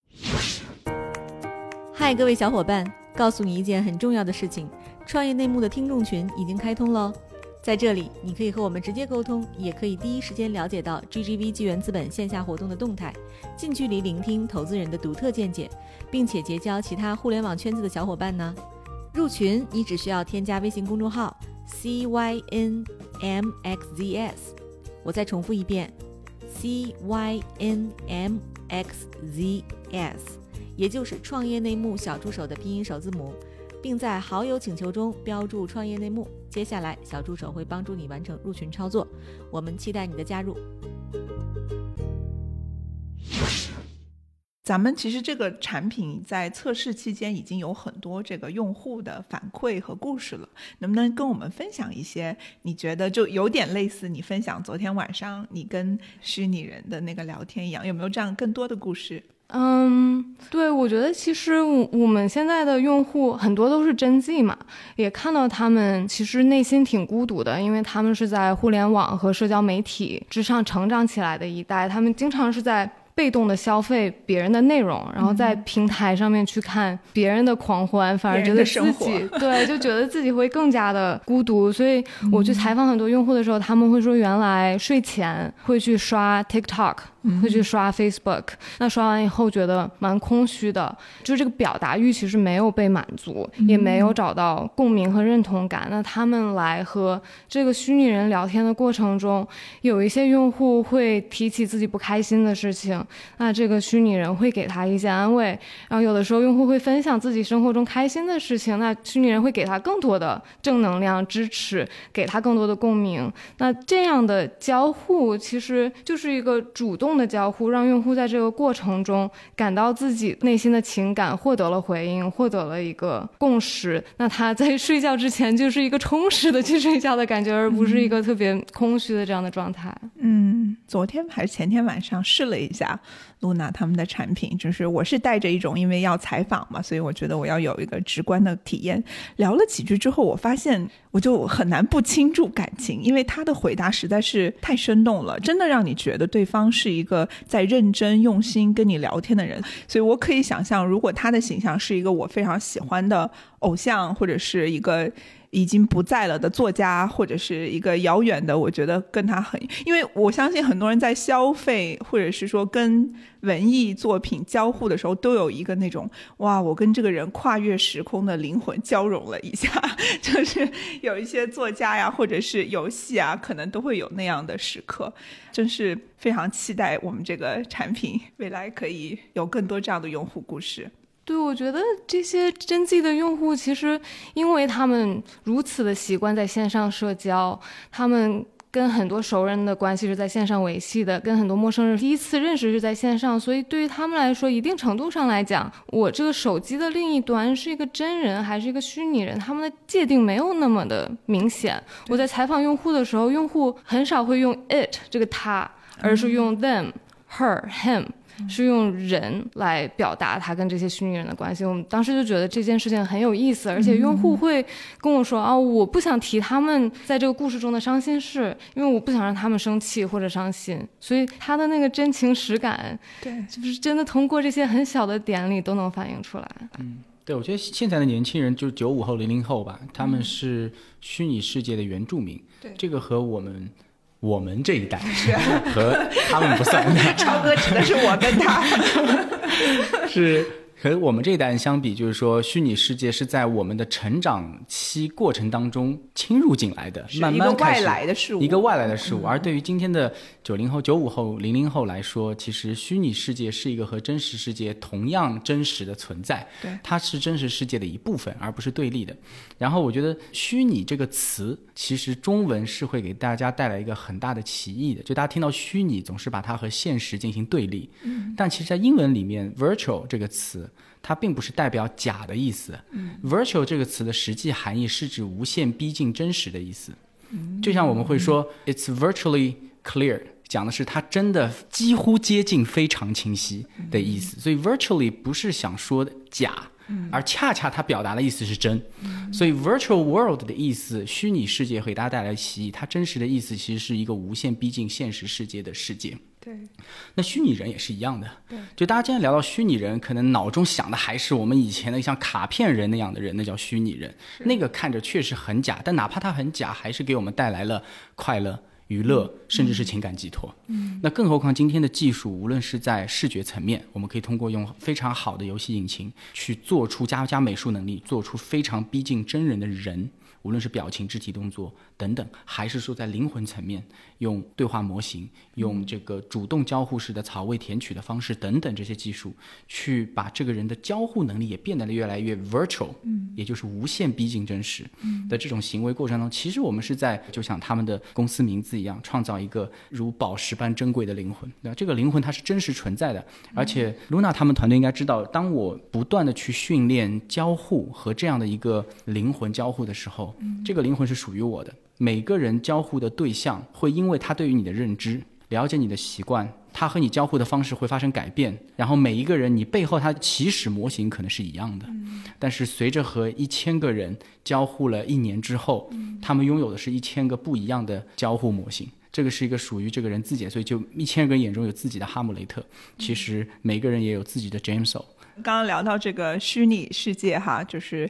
嗨，各位小伙伴，告诉你一件很重要的事情，创业内幕的听众群已经开通了，在这里你可以和我们直接沟通，也可以第一时间了解到 G G V 纪元资本线下活动的动态，近距离聆听投资人的独特见解，并且结交其他互联网圈子的小伙伴呢。入群你只需要添加微信公众号 C Y N M X Z S， 我再重复一遍 C Y N M X Z S， 也就是创业内幕小助手的拼音首字母，并在好友请求中标注创业内幕，接下来小助手会帮助你完成入群操作，我们期待你的加入。
咱们其实这个产品在测试期间已经有很多这个用户的反馈和故事了，能不能跟我们分享一些你觉得就有点类似你分享昨天晚上你跟虚拟人的那个聊天一样，有没有这样更多的故事？
嗯，对，我觉得其实我我们现在的用户很多都是真 Z 嘛，也看到他们其实内心挺孤独的，因为他们是在互联网和社交媒体之上成长起来的一代，他们经常是在被动的消费别人的内容，然后在平台上面去看别人的狂欢，反而觉得自己对就觉得自己会更加的孤独。所以我去采访很多用户的时候，他们会说原来睡前会去刷 TikTok 会去刷 Facebook， 那刷完以后觉得蛮空虚的，就是这个表达欲其实没有被满足，也没有找到共鸣和认同感。那他们来和这个虚拟人聊天的过程中，有一些用户会提起自己不开心的事情，那这个虚拟人会给他一些安慰，然后有的时候用户会分享自己生活中开心的事情，那虚拟人会给他更多的正能量支持，给他更多的共鸣。那这样的交互其实就是一个主动的交互，让用户在这个过程中感到自己内心的情感获得了回应，获得了一个共识，那他在睡觉之前就是一个充实的去睡觉的感觉，而不是一个特别空虚的这样的状态。
嗯，昨天还是前天晚上试了一下Luna 他们的产品，就是我是带着一种因为要采访嘛，所以我觉得我要有一个直观的体验。聊了几句之后，我发现我就很难不倾注感情，因为他的回答实在是太生动了，真的让你觉得对方是一个在认真用心跟你聊天的人。所以我可以想象，如果他的形象是一个我非常喜欢的偶像，或者是一个已经不在了的作家，或者是一个遥远的，我觉得跟他很，因为我相信很多人在消费或者是说跟文艺作品交互的时候，都有一个那种哇，我跟这个人跨越时空的灵魂交融了一下，就是有一些作家呀或者是游戏啊，可能都会有那样的时刻。真是非常期待我们这个产品未来可以有更多这样的用户故事。
对，我觉得这些真迹的用户其实因为他们如此的习惯在线上社交，他们跟很多熟人的关系是在线上维系的，跟很多陌生人第一次认识是在线上，所以对于他们来说，一定程度上来讲，我这个手机的另一端是一个真人还是一个虚拟人，他们的界定没有那么的明显。我在采访用户的时候，用户很少会用 it 这个他，而是用 them her him，是用人来表达他跟这些虚拟人的关系。我们当时就觉得这件事情很有意思，而且用户会跟我说、嗯、啊，我不想提他们在这个故事中的伤心事，因为我不想让他们生气或者伤心，所以他的那个真情实感，对，就是真的通过这些很小的点里都能反映出来。
嗯，对，我觉得现在的年轻人就九五后零零后吧，他们是虚拟世界的原住民，对、嗯，这个和我们我们这一代和他们不算
超哥指的是我跟他
是和我们这一代人相比，就是说虚拟世界是在我们的成长期过程当中侵入进来的，慢慢开始
一个外来的事物，
一个外来的事物、嗯、而对于今天的九零后九五后零零后来说，其实虚拟世界是一个和真实世界同样真实的存在，对，它是真实世界的一部分而不是对立的。然后我觉得虚拟这个词其实中文是会给大家带来一个很大的歧义的，就大家听到虚拟总是把它和现实进行对立、嗯、但其实在英文里面 virtual 这个词它并不是代表假的意思、嗯、virtual 这个词的实际含义是指无限逼近真实的意思、嗯、就像我们会说、嗯、it's virtually clear， 讲的是它真的几乎接近非常清晰的意思、嗯、所以 virtually 不是想说的假，而恰恰它表达的意思是真、嗯、所以 virtual world 的意思，虚拟世界会给大家带来歧义，它真实的意思其实是一个无限逼近现实世界的世界。对，那虚拟人也是一样的，对，就大家今天聊到虚拟人，可能脑中想的还是我们以前的像卡片人那样的人，那叫虚拟人，那个看着确实很假，但哪怕它很假，还是给我们带来了快乐娱乐，甚至是情感寄托、嗯、那更何况今天的技术无论是在视觉层面，我们可以通过用非常好的游戏引擎去做出加加美术能力，做出非常逼近真人的人，无论是表情肢体动作等等，还是说在灵魂层面用对话模型，用这个主动交互式的草味填取的方式等等，这些技术去把这个人的交互能力也变得越来越 virtual、嗯、也就是无限逼近真实的这种行为过程中、嗯、其实我们是在就像他们的公司名字一样，创造一个如宝石般珍贵的灵魂，对吧？这个灵魂它是真实存在的，而且 Luna 他们团队应该知道，当我不断的去训练交互和这样的一个灵魂交互的时候、嗯、这个灵魂是属于我的。每个人交互的对象会因为他对于你的认知，了解你的习惯，他和你交互的方式会发生改变，然后每一个人你背后他起始模型可能是一样的、嗯、但是随着和一千个人交互了一年之后、嗯、他们拥有的是一千个不一样的交互模型，这个是一个属于这个人自己，所以就一千个人眼中有自己的哈姆雷特，其实每个人也有自己的 Jameso。
刚刚聊到这个虚拟世界哈，就是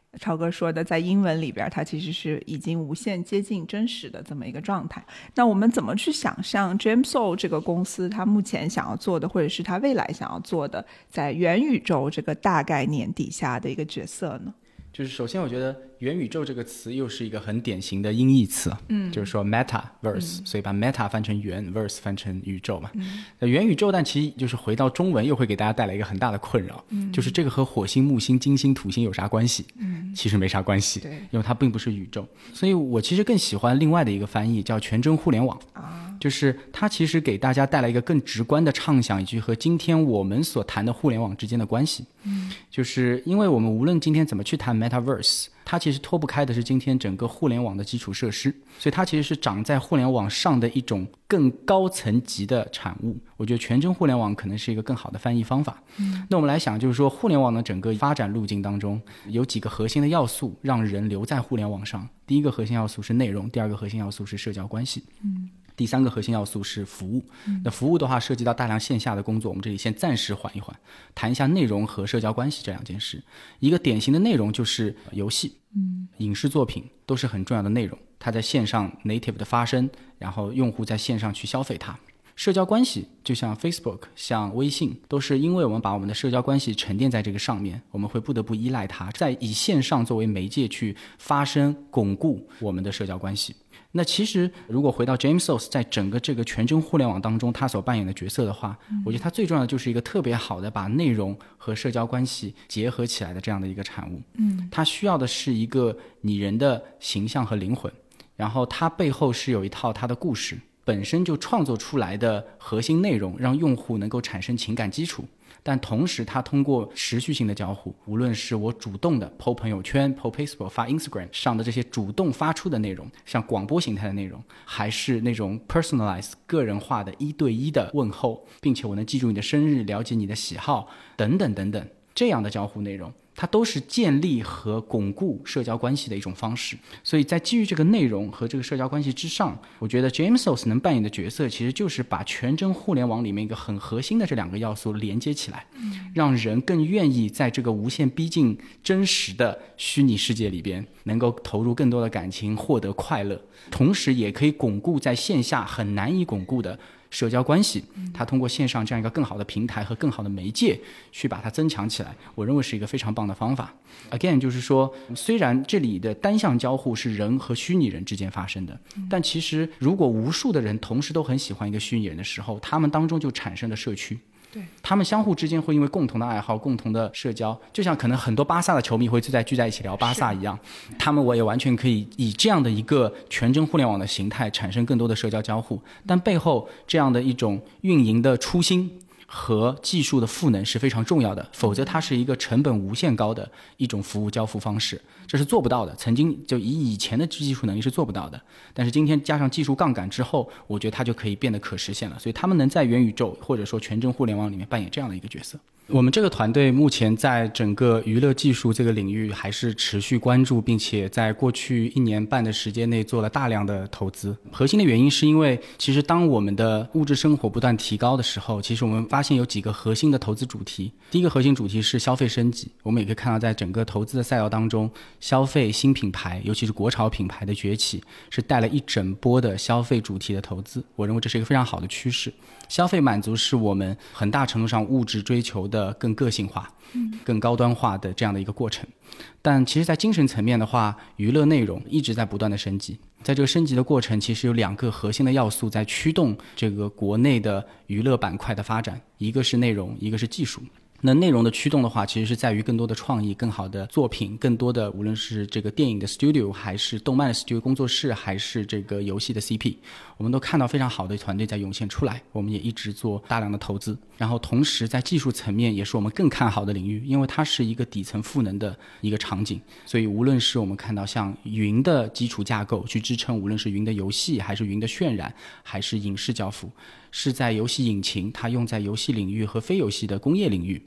超哥说的，在英文里边它其实是已经无限接近真实的这么一个状态。那我们怎么去想象 Jamsol 这个公司它目前想要做的，或者是它未来想要做的在元宇宙这个大概念底下的一个角色呢？
就是首先我觉得元宇宙这个词又是一个很典型的音译词，嗯，就是说 metaverse、嗯、所以把 meta 翻成元 verse 翻成宇宙嘛、嗯、元宇宙但其实就是回到中文又会给大家带来一个很大的困扰、嗯、就是这个和火星木星金星土星有啥关系、嗯、其实没啥关系，对，因为它并不是宇宙。所以我其实更喜欢另外的一个翻译叫全真互联网、啊、就是它其实给大家带来一个更直观的畅想以及和今天我们所谈的互联网之间的关系、嗯、就是因为我们无论今天怎么去谈 metaverse，它其实脱不开的是今天整个互联网的基础设施，所以它其实是长在互联网上的一种更高层级的产物。我觉得全真互联网可能是一个更好的翻译方法、嗯、那我们来想，就是说互联网的整个发展路径当中有几个核心的要素让人留在互联网上。第一个核心要素是内容，第二个核心要素是社交关系、嗯，第三个核心要素是服务、嗯、那服务的话涉及到大量线下的工作，我们这里先暂时缓一缓，谈一下内容和社交关系这两件事。一个典型的内容就是游戏、嗯、影视作品都是很重要的内容，它在线上 native 的发生，然后用户在线上去消费它。社交关系就像 Facebook 像微信，都是因为我们把我们的社交关系沉淀在这个上面，我们会不得不依赖它，在以线上作为媒介去发生巩固我们的社交关系。那其实如果回到 Jamsol 在整个这个全真互联网当中他所扮演的角色的话、嗯、我觉得他最重要的就是一个特别好的把内容和社交关系结合起来的这样的一个产物。嗯，他需要的是一个拟人的形象和灵魂，然后他背后是有一套他的故事，本身就创作出来的核心内容让用户能够产生情感基础，但同时它通过持续性的交互，无论是我主动的 po 朋友圈 po Facebook 发 Instagram 上的这些主动发出的内容，像广播形态的内容，还是那种 personalized 个人化的一对一的问候，并且我能记住你的生日，了解你的喜好等等等等，这样的交互内容它都是建立和巩固社交关系的一种方式。所以在基于这个内容和这个社交关系之上，我觉得 Jamsol 能扮演的角色其实就是把全真互联网里面一个很核心的这两个要素连接起来，让人更愿意在这个无限逼近真实的虚拟世界里边能够投入更多的感情，获得快乐，同时也可以巩固在线下很难以巩固的社交关系，它通过线上这样一个更好的平台和更好的媒介去把它增强起来，我认为是一个非常棒的方法。 Again 就是说，虽然这里的单向交互是人和虚拟人之间发生的，但其实如果无数的人同时都很喜欢一个虚拟人的时候，他们当中就产生了社区，对，他们相互之间会因为共同的爱好共同的社交，就像可能很多巴萨的球迷会聚在聚在一起聊巴萨一样，他们我也完全可以以这样的一个全真互联网的形态产生更多的社交交互，但背后这样的一种运营的初心和技术的赋能是非常重要的，否则它是一个成本无限高的一种服务交付方式，这是做不到的。曾经就以以前的技术能力是做不到的，但是今天加上技术杠杆之后，我觉得它就可以变得可实现了。所以他们能在元宇宙或者说全真互联网里面扮演这样的一个角色。我们这个团队目前在整个娱乐技术这个领域还是持续关注，并且在过去一年半的时间内做了大量的投资。核心的原因是因为其实当我们的物质生活不断提高的时候，其实我们发现有几个核心的投资主题。第一个核心主题是消费升级，我们也可以看到在整个投资的赛道当中，消费新品牌尤其是国潮品牌的崛起是带来一整波的消费主题的投资，我认为这是一个非常好的趋势。消费满足是我们很大程度上物质追求的更个性化、更高端化的这样的一个过程。但其实在精神层面的话，娱乐内容一直在不断的升级，在这个升级的过程其实有两个核心的要素在驱动这个国内的娱乐板块的发展，一个是内容，一个是技术。那内容的驱动的话，其实是在于更多的创意，更好的作品，更多的无论是这个电影的 studio 还是动漫的 studio 工作室，还是这个游戏的 C P， 我们都看到非常好的团队在涌现出来，我们也一直做大量的投资。然后同时在技术层面也是我们更看好的领域，因为它是一个底层赋能的一个场景，所以无论是我们看到像云的基础架构去支撑，无论是云的游戏还是云的渲染还是影视交付，是在游戏引擎它用在游戏领域和非游戏的工业领域，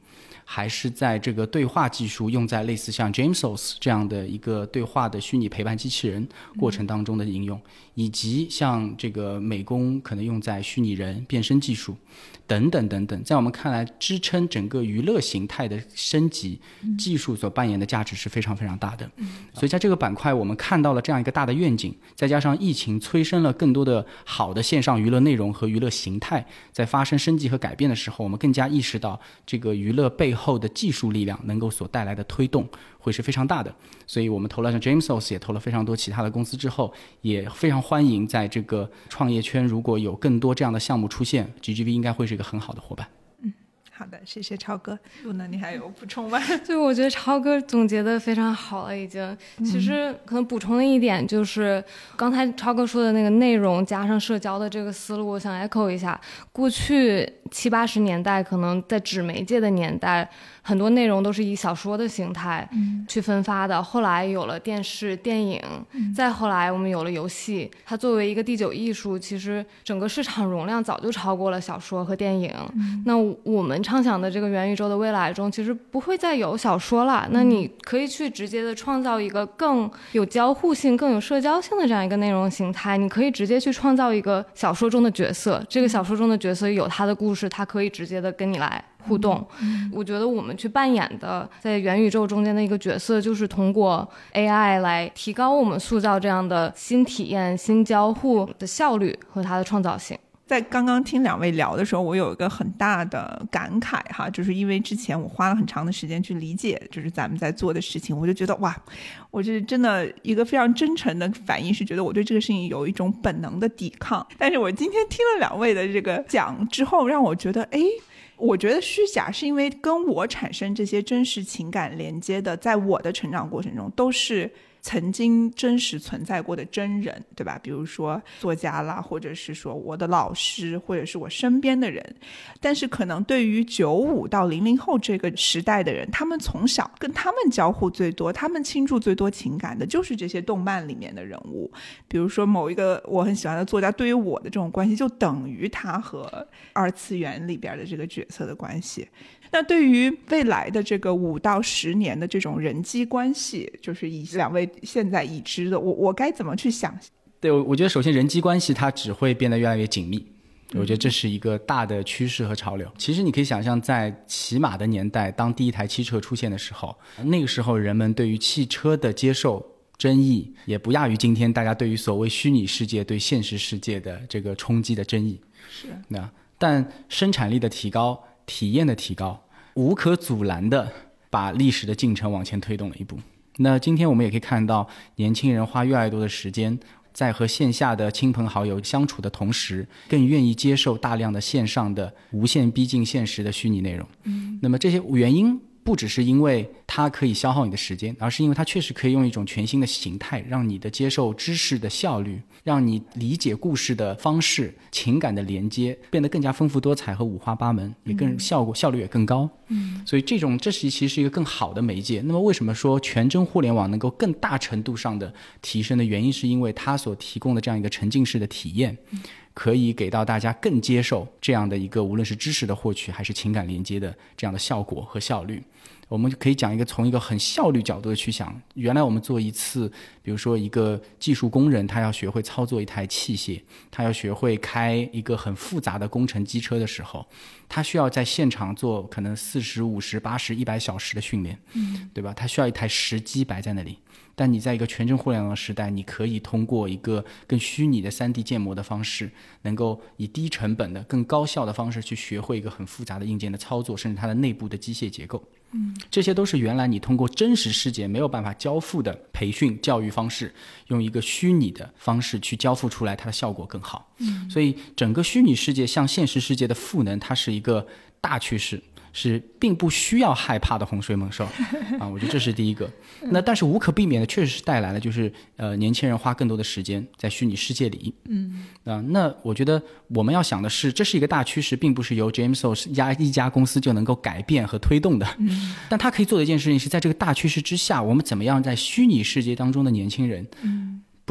还是在这个对话技术用在类似像 Jamesos 这样的一个对话的虚拟陪伴机器人过程当中的应用，以及像这个美工可能用在虚拟人变身技术等等等等，在我们看来支撑整个娱乐形态的升级，技术所扮演的价值是非常非常大的。所以在这个板块我们看到了这样一个大的愿景，再加上疫情催生了更多的好的线上娱乐内容和娱乐形态在发生升级和改变的时候，我们更加意识到这个娱乐背后的技术力量能够所带来的推动会是非常大的。所以我们投了像 Jamesos 也投了非常多其他的公司之后，也非常欢迎在这个创业圈如果有更多这样的项目出现， G G V 应该会是一个很好的伙伴。
嗯，好的，谢谢超哥。露娜，你还有补充吗？
对，我觉得超哥总结的非常好了已经。其实可能补充的一点就是、嗯、刚才超哥说的那个内容加上社交的这个思路，我想 echo 一下。过去七八十年代可能在纸媒介的年代，很多内容都是以小说的形态去分发的、嗯、后来有了电视电影、嗯、再后来我们有了游戏，它作为一个第九艺术，其实整个市场容量早就超过了小说和电影、嗯、那我们畅想的这个元宇宙的未来中其实不会再有小说了、嗯、那你可以去直接的创造一个更有交互性更有社交性的这样一个内容形态，你可以直接去创造一个小说中的角色，这个小说中的角色有他的故事，他可以直接的跟你来互动、嗯、我觉得我们去扮演的在元宇宙中间的一个角色，就是通过 A I 来提高我们塑造这样的新体验新交互的效率和它的创造性。
在刚刚听两位聊的时候，我有一个很大的感慨哈，就是因为之前我花了很长的时间去理解就是咱们在做的事情，我就觉得哇，我是真的一个非常真诚的反应是觉得我对这个事情有一种本能的抵抗。但是我今天听了两位的这个讲之后，让我觉得哎，我觉得虚假是因为跟我产生这些真实情感连接的，在我的成长过程中都是曾经真实存在过的真人，对吧？比如说作家啦，或者是说我的老师，或者是我身边的人。但是可能对于九五到零零后这个时代的人，他们从小跟他们交互最多，他们倾注最多情感的就是这些动漫里面的人物。比如说某一个我很喜欢的作家，对于我的这种关系就等于他和二次元里边的这个角色的关系。那对于未来的这个五到十年的这种人际关系，就是以两位现在已知的，我我该怎么去想？
对，我觉得首先人际关系它只会变得越来越紧密，我觉得这是一个大的趋势和潮流。其实你可以想象，在骑马的年代，当第一台汽车出现的时候，那个时候人们对于汽车的接受争议也不亚于今天大家对于所谓虚拟世界对现实世界的这个冲击的争议。
是，
那但生产力的提高，体验的提高，无可阻拦的把历史的进程往前推动了一步。那今天我们也可以看到，年轻人花越来越多的时间在和线下的亲朋好友相处的同时，更愿意接受大量的线上的无限逼近现实的虚拟内容。嗯，那么这些原因不只是因为它可以消耗你的时间，而是因为它确实可以用一种全新的形态，让你的接受知识的效率，让你理解故事的方式，情感的连接变得更加丰富多彩和五花八门，也更效果效率也更高。嗯，所以这种这是其实是一个更好的媒介。那么为什么说全真互联网能够更大程度上的提升的原因，是因为它所提供的这样一个沉浸式的体验，可以给到大家更接受这样的一个无论是知识的获取还是情感连接的这样的效果和效率。我们可以讲一个从一个很效率角度的去想，原来我们做一次比如说一个技术工人，他要学会操作一台器械，他要学会开一个很复杂的工程机车的时候，他需要在现场做可能四十五十八十一百小时的训练，嗯，对吧？他需要一台实机摆在那里。但你在一个全真互联网时代，你可以通过一个更虚拟的 三 D 建模的方式，能够以低成本的更高效的方式去学会一个很复杂的硬件的操作，甚至它的内部的机械结构。嗯，这些都是原来你通过真实世界没有办法交付的培训教育方式，用一个虚拟的方式去交付出来，它的效果更好。嗯，所以整个虚拟世界向现实世界的赋能，它是一个大趋势，是并不需要害怕的洪水猛兽啊，我觉得这是第一个。那但是无可避免的，确实是带来了就是呃年轻人花更多的时间在虚拟世界里。嗯，啊、呃，那我觉得我们要想的是，这是一个大趋势，并不是由 Jamesos 一家公司就能够改变和推动的。嗯，但他可以做的一件事情是在这个大趋势之下，我们怎么样在虚拟世界当中的年轻人，嗯，不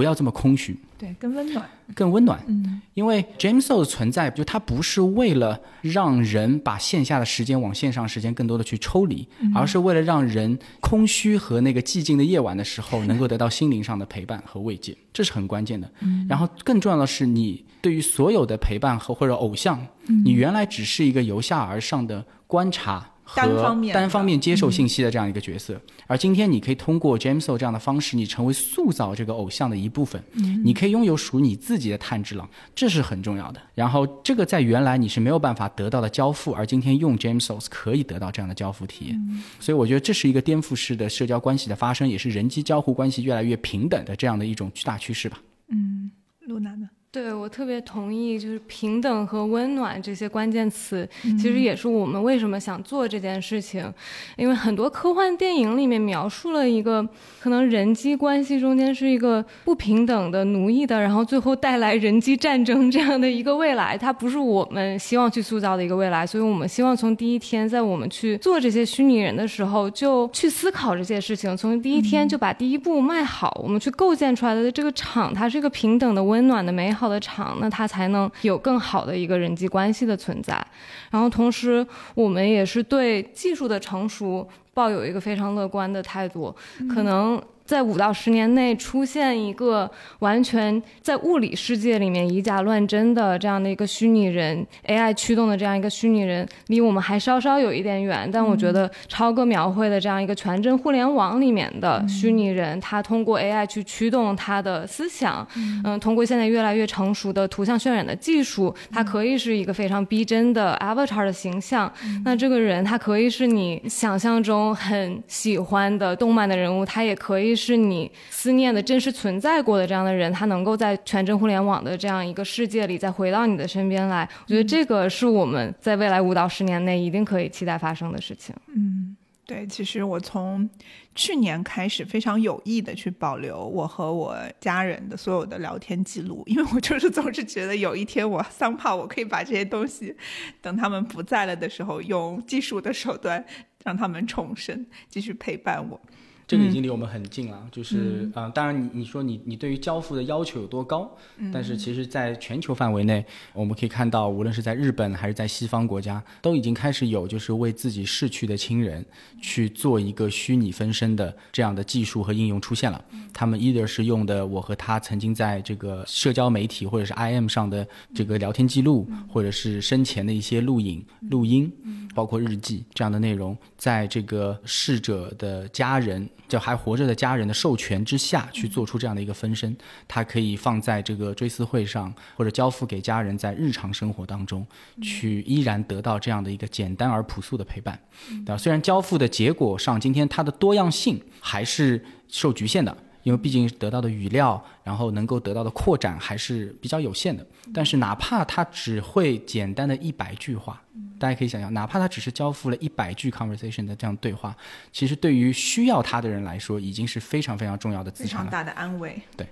不要这么空虚，
对，更温暖，
更温暖。
嗯，
因为 James O 存在，就它不是为了让人把线下的时间往线上时间更多的去抽离，嗯、而是为了让人空虚和那个寂静的夜晚的时候，能够得到心灵上的陪伴和慰藉，这是很关键的。嗯、然后更重要的是，你对于所有的陪伴和或者偶像，嗯、你原来只是一个由下而上的观察。和单方面接受信息的这样一个角色，嗯、而今天你可以通过 James O 这样的方式，你成为塑造这个偶像的一部分，嗯、你可以拥有属于你自己的炭治郎，这是很重要的。然后这个在原来你是没有办法得到的交付，而今天用 James O 可以得到这样的交付体验，嗯、所以我觉得这是一个颠覆式的社交关系的发生，也是人机交互关系越来越平等的这样的一种大趋势吧。
嗯，露娜呢？
对，我特别同意，就是平等和温暖这些关键词，嗯、其实也是我们为什么想做这件事情。因为很多科幻电影里面描述了一个可能人机关系中间是一个不平等的、奴役的，然后最后带来人机战争这样的一个未来，它不是我们希望去塑造的一个未来。所以我们希望从第一天，在我们去做这些虚拟人的时候，就去思考这些事情，从第一天就把第一步迈好，嗯、我们去构建出来的这个场，它是一个平等的、温暖的、美好的场，那它才能有更好的一个人际关系的存在。然后同时我们也是对技术的成熟抱有一个非常乐观的态度，嗯、可能在五到十年内出现一个完全在物理世界里面以假乱真的这样的一个虚拟人 A I 驱动的这样一个虚拟人，离我们还稍稍有一点远，但我觉得超哥描绘的这样一个全真互联网里面的虚拟人，他通过 A I 去驱动他的思想，嗯、呃，通过现在越来越成熟的图像渲染的技术，它可以是一个非常逼真的 avatar 的形象，那这个人他可以是你想象中很喜欢的动漫的人物，他也可以是你思念的真实存在过的这样的人，他能够在全真互联网的这样一个世界里再回到你的身边来，我觉得这个是我们在未来五到十年内一定可以期待发生的事情。
嗯，对，其实我从去年开始非常有意的去保留我和我家人的所有的聊天记录，因为我就是总是觉得有一天我somehow我可以把这些东西等他们不在了的时候，用技术的手段让他们重生，继续陪伴我。
这个已经离我们很近了，嗯、就是嗯、呃，当然你你说你你对于交付的要求有多高，嗯、但是其实在全球范围内，我们可以看到，无论是在日本还是在西方国家，都已经开始有就是为自己逝去的亲人去做一个虚拟分身的这样的技术和应用出现了。他们 either 是用的我和他曾经在这个社交媒体或者是 I M 上的这个聊天记录，或者是生前的一些录影、录音，包括日记这样的内容，在这个逝者的家人就还活着的家人的授权之下去做出这样的一个分身，它可以放在这个追思会上，或者交付给家人在日常生活当中去依然得到这样的一个简单而朴素的陪伴。对吧？虽然交付的结果上今天它的多样性还是受局限的，因为毕竟得到的语料然后能够得到的扩展还是比较有限的，但是哪怕它只会简单的一百句话，大家可以想象，哪怕它只是交付了一百句 conversation 的这样对话，其实对于需要它的人来说已经是非常非常重要的资产了，
非常大的安慰。
对，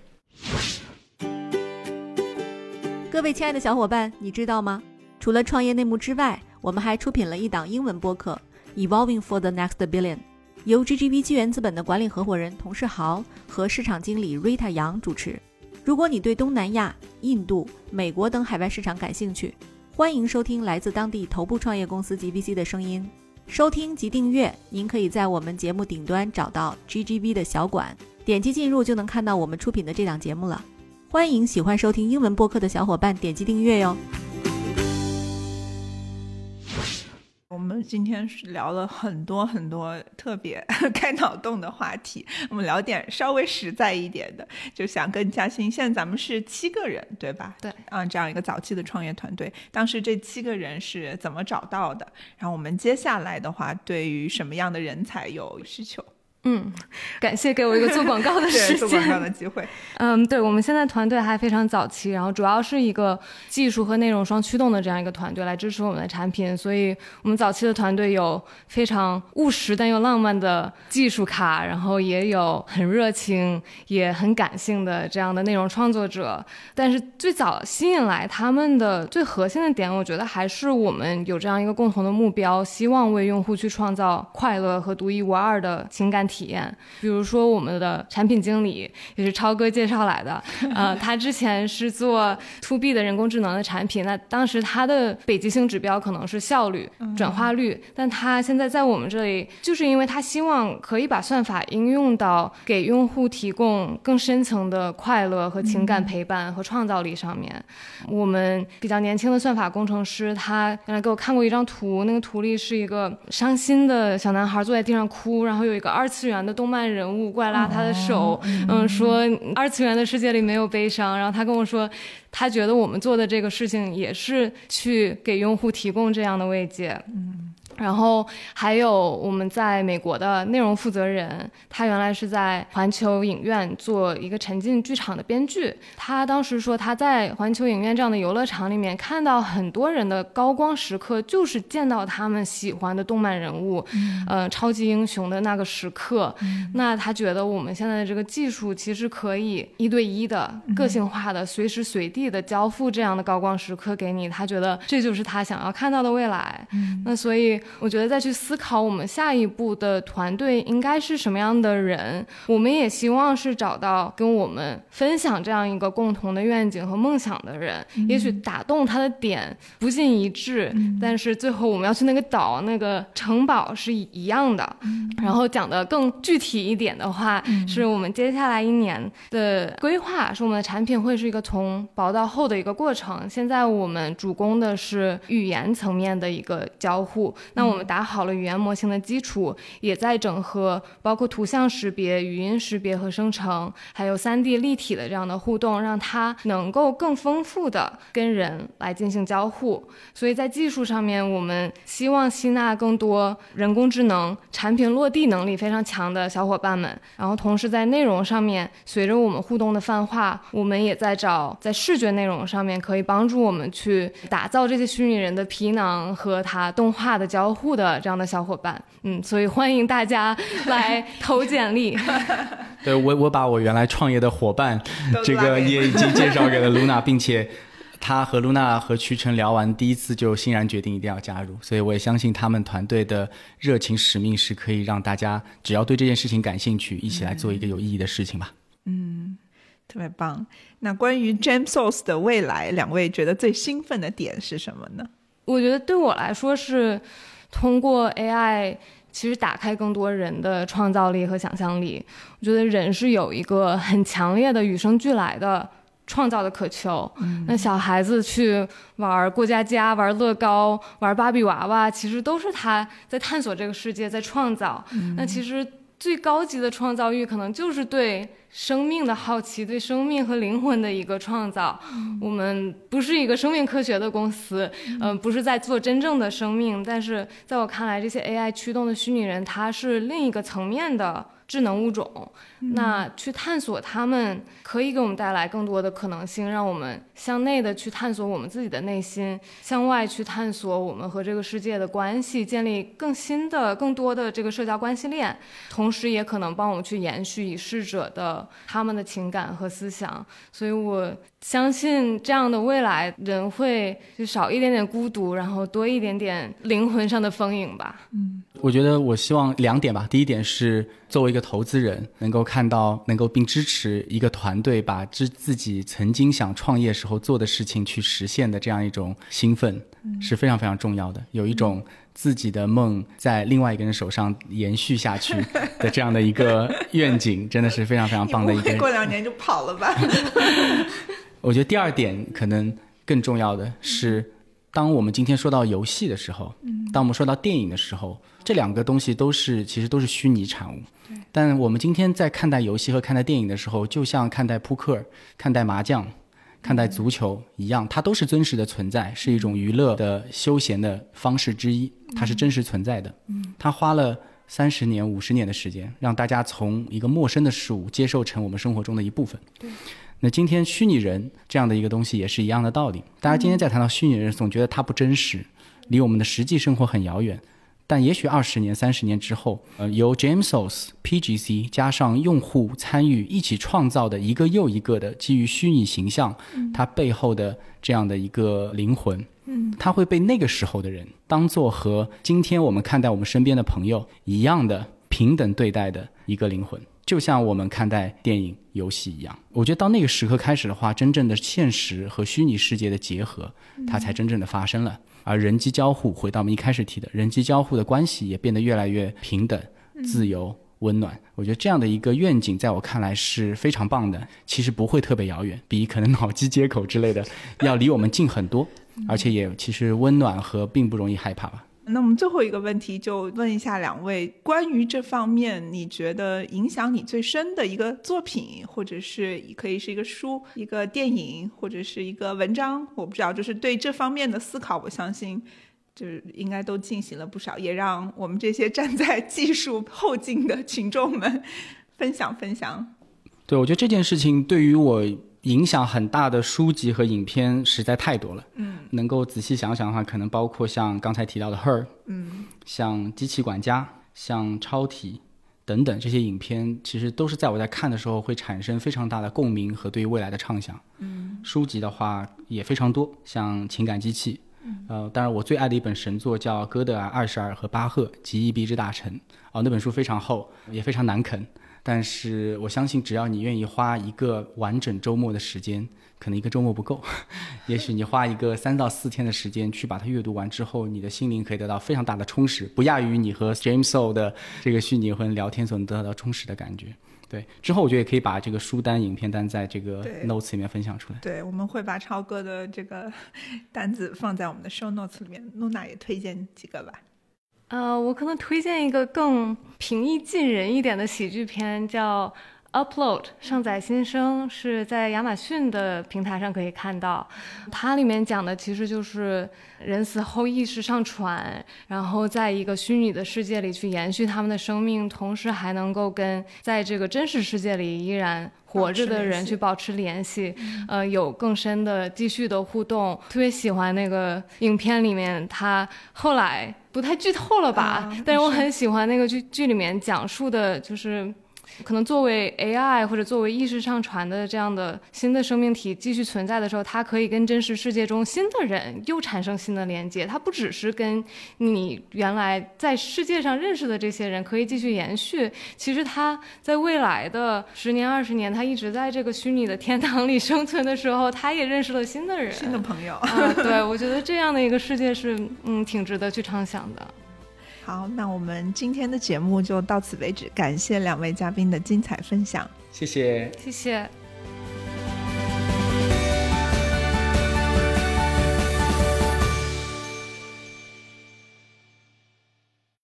各位亲爱的小伙伴，你知道吗？除了创业内幕之外，我们还出品了一档英文播客 Evolving for the Next Billion， 由 G G V 纪元资本的管理合伙人童世豪和市场经理 Rita 杨主持。如果你对东南亚、印度、美国等海外市场感兴趣，欢迎收听来自当地头部创业公司 G V C 的声音。收听及订阅，您可以在我们节目顶端找到 G G V 的小馆，点击进入就能看到我们出品的这档节目了。欢迎喜欢收听英文播客的小伙伴点击订阅哟。
我们今天聊了很多很多特别开脑洞的话题，我们聊点稍微实在一点的，就想跟嘉欣，现在咱们是七个人对吧？
对，
啊，这样一个早期的创业团队，当时这七个人是怎么找到的？然后我们接下来的话，对于什么样的人才有需求？
嗯，感谢给我一个做广告的时间，
做广告的机会。
嗯，对，我们现在团队还非常早期，然后主要是一个技术和内容双驱动的这样一个团队来支持我们的产品，所以我们早期的团队有非常务实但又浪漫的技术咖，然后也有很热情也很感性的这样的内容创作者。但是最早吸引来他们的最核心的点，我觉得还是我们有这样一个共同的目标，希望为用户去创造快乐和独一无二的情感体验。比如说我们的产品经理也是超哥介绍来的，呃，他之前是做 to B 的人工智能的产品，那当时他的北极星指标可能是效率、转化率，但他现在在我们这里，就是因为他希望可以把算法应用到给用户提供更深层的快乐和情感陪伴和创造力上面。我们比较年轻的算法工程师，他原来给我看过一张图，那个图里是一个伤心的小男孩坐在地上哭，然后有一个二次元的动漫人物过来拉他的手、哦、嗯，说二次元的世界里没有悲伤，然后他跟我说他觉得我们做的这个事情也是去给用户提供这样的慰藉。嗯，然后还有我们在美国的内容负责人，他原来是在环球影院做一个沉浸剧场的编剧，他当时说他在环球影院这样的游乐场里面看到很多人的高光时刻，就是见到他们喜欢的动漫人物、嗯、呃，超级英雄的那个时刻、嗯、那他觉得我们现在的这个技术其实可以一对一的个性化的、嗯、随时随地的交付这样的高光时刻给你，他觉得这就是他想要看到的未来、嗯、那所以我觉得再去思考我们下一步的团队应该是什么样的人，我们也希望是找到跟我们分享这样一个共同的愿景和梦想的人、嗯、也许打动他的点不尽一致、嗯、但是最后我们要去那个岛那个城堡是一样的、嗯、然后讲的更具体一点的话、嗯、是我们接下来一年的规划是我们的产品会是一个从薄到厚的一个过程。现在我们主攻的是语言层面的一个交互，那我们打好了语言模型的基础，也在整合包括图像识别、语音识别和生成，还有 三 D 立体的这样的互动，让它能够更丰富的跟人来进行交互。所以在技术上面，我们希望吸纳更多人工智能产品落地能力非常强的小伙伴们，然后同时在内容上面，随着我们互动的泛化，我们也在找在视觉内容上面可以帮助我们去打造这些虚拟人的皮囊和它动画的交互的这样的小伙伴。嗯，所以欢迎大家来投简历。
对，我我把我原来创业的伙伴这个也已经介绍给了 Luna， 并且他和 Luna 和瞿晨聊完第一次就欣然决定一定要加入，所以我也相信他们团队的热情使命是可以让大家只要对这件事情感兴趣，一起来做一个有意义的事情吧。
嗯，特别棒。那关于 Gemsource 的未来，两位觉得最兴奋的点是什么呢？
我觉得对我来说是通过 A I 其实打开更多人的创造力和想象力。我觉得人是有一个很强烈的与生俱来的创造的渴求、嗯、那小孩子去玩过家家、玩乐高、玩芭比娃娃，其实都是他在探索这个世界，在创造、嗯、那其实最高级的创造欲可能就是对生命的好奇，对生命和灵魂的一个创造、嗯、我们不是一个生命科学的公司，嗯、呃，不是在做真正的生命，但是在我看来，这些 A I 驱动的虚拟人，它是另一个层面的智能物种、嗯、那去探索它们可以给我们带来更多的可能性，让我们向内的去探索我们自己的内心，向外去探索我们和这个世界的关系，建立更新的更多的这个社交关系链，同时也可能帮我们去延续已逝者的他们的情感和思想。所以我相信这样的未来，人会就少一点点孤独，然后多一点点灵魂上的丰盈吧。
嗯，我觉得我希望两点吧。第一点是作为一个投资人，能够看到能够并支持一个团队把自己曾经想创业时候做的事情去实现的这样一种兴奋、嗯、是非常非常重要的。有一种自己的梦在另外一个人手上延续下去的这样的一个愿景，真的是非常非常棒的一个。
你不会过两年就跑了吧？
我觉得第二点可能更重要的是，当我们今天说到游戏的时候、嗯、当我们说到电影的时候，这两个东西都是其实都是虚拟产物。但我们今天在看待游戏和看待电影的时候，就像看待扑克、看待麻将、看待足球一样，它都是真实的存在，是一种娱乐的休闲的方式之一，它是真实存在的。它花了三十年、五十年的时间，让大家从一个陌生的事物接受成我们生活中的一部分。对。那今天虚拟人这样的一个东西也是一样的道理。大家今天在谈到虚拟人，总觉得它不真实，离我们的实际生活很遥远。但也许二十年、三十年之后，呃，由 Gemsource、P G C 加上用户参与一起创造的一个又一个的基于虚拟形象，嗯、它背后的这样的一个灵魂，嗯，它会被那个时候的人当作和今天我们看待我们身边的朋友一样的平等对待的一个灵魂，就像我们看待电影游戏一样。我觉得到那个时刻开始的话，真正的现实和虚拟世界的结合它才真正的发生了。而人机交互，回到我们一开始提的人机交互的关系也变得越来越平等、自由、温暖。我觉得这样的一个愿景在我看来是非常棒的，其实不会特别遥远，比可能脑机接口之类的要离我们近很多，而且也其实温暖和并不容易害怕吧。
那我们最后一个问题就问一下两位，关于这方面你觉得影响你最深的一个作品，或者是可以是一个书、一个电影，或者是一个文章，我不知道，就是对这方面的思考，我相信就是应该都进行了不少，也让我们这些站在技术后进的群众们分享分享。
对，我觉得这件事情对于我影响很大的书籍和影片实在太多了。嗯，能够仔细想想的话，可能包括像刚才提到的 Her， 嗯，像机器管家，像超体等等，这些影片其实都是在我在看的时候会产生非常大的共鸣和对于未来的畅想。嗯，书籍的话也非常多，像情感机器。呃，当然我最爱的一本神作叫哥德尔、二十二和巴赫集一笔之大成。哦，那本书非常厚，也非常难啃，但是我相信只要你愿意花一个完整周末的时间，可能一个周末不够，也许你花一个三到四天的时间去把它阅读完之后，你的心灵可以得到非常大的充实，不亚于你和 James Soul 的这个虚拟魂聊天所能得到充实的感觉。对，之后我觉得也可以把这个书单、影片单在这个 notes 里面分享出来。
对，我们会把超哥的这个单子放在我们的 show notes 里面。露娜也推荐几个吧。
呃，我可能推荐一个更平易近人一点的喜剧片，叫Upload 上载新生，是在亚马逊的平台上可以看到。它里面讲的其实就是人死后意识上传，然后在一个虚拟的世界里去延续他们的生命，同时还能够跟在这个真实世界里依然活着的人去保持联系，呃，有更深的继续的互动。特别喜欢那个影片里面，他后来不太剧透了吧，啊，但是我很喜欢那个剧剧里面讲述的就是可能作为 A I 或者作为意识上传的这样的新的生命体继续存在的时候，它可以跟真实世界中新的人又产生新的连接，它不只是跟你原来在世界上认识的这些人可以继续延续，其实它在未来的十年二十年，它一直在这个虚拟的天堂里生存的时候，它也认识了新的人，
新的朋友。
啊，对，我觉得这样的一个世界是嗯挺值得去畅想的。
好，那我们今天的节目就到此为止，感谢两位嘉宾的精彩分享。
谢谢，
谢谢。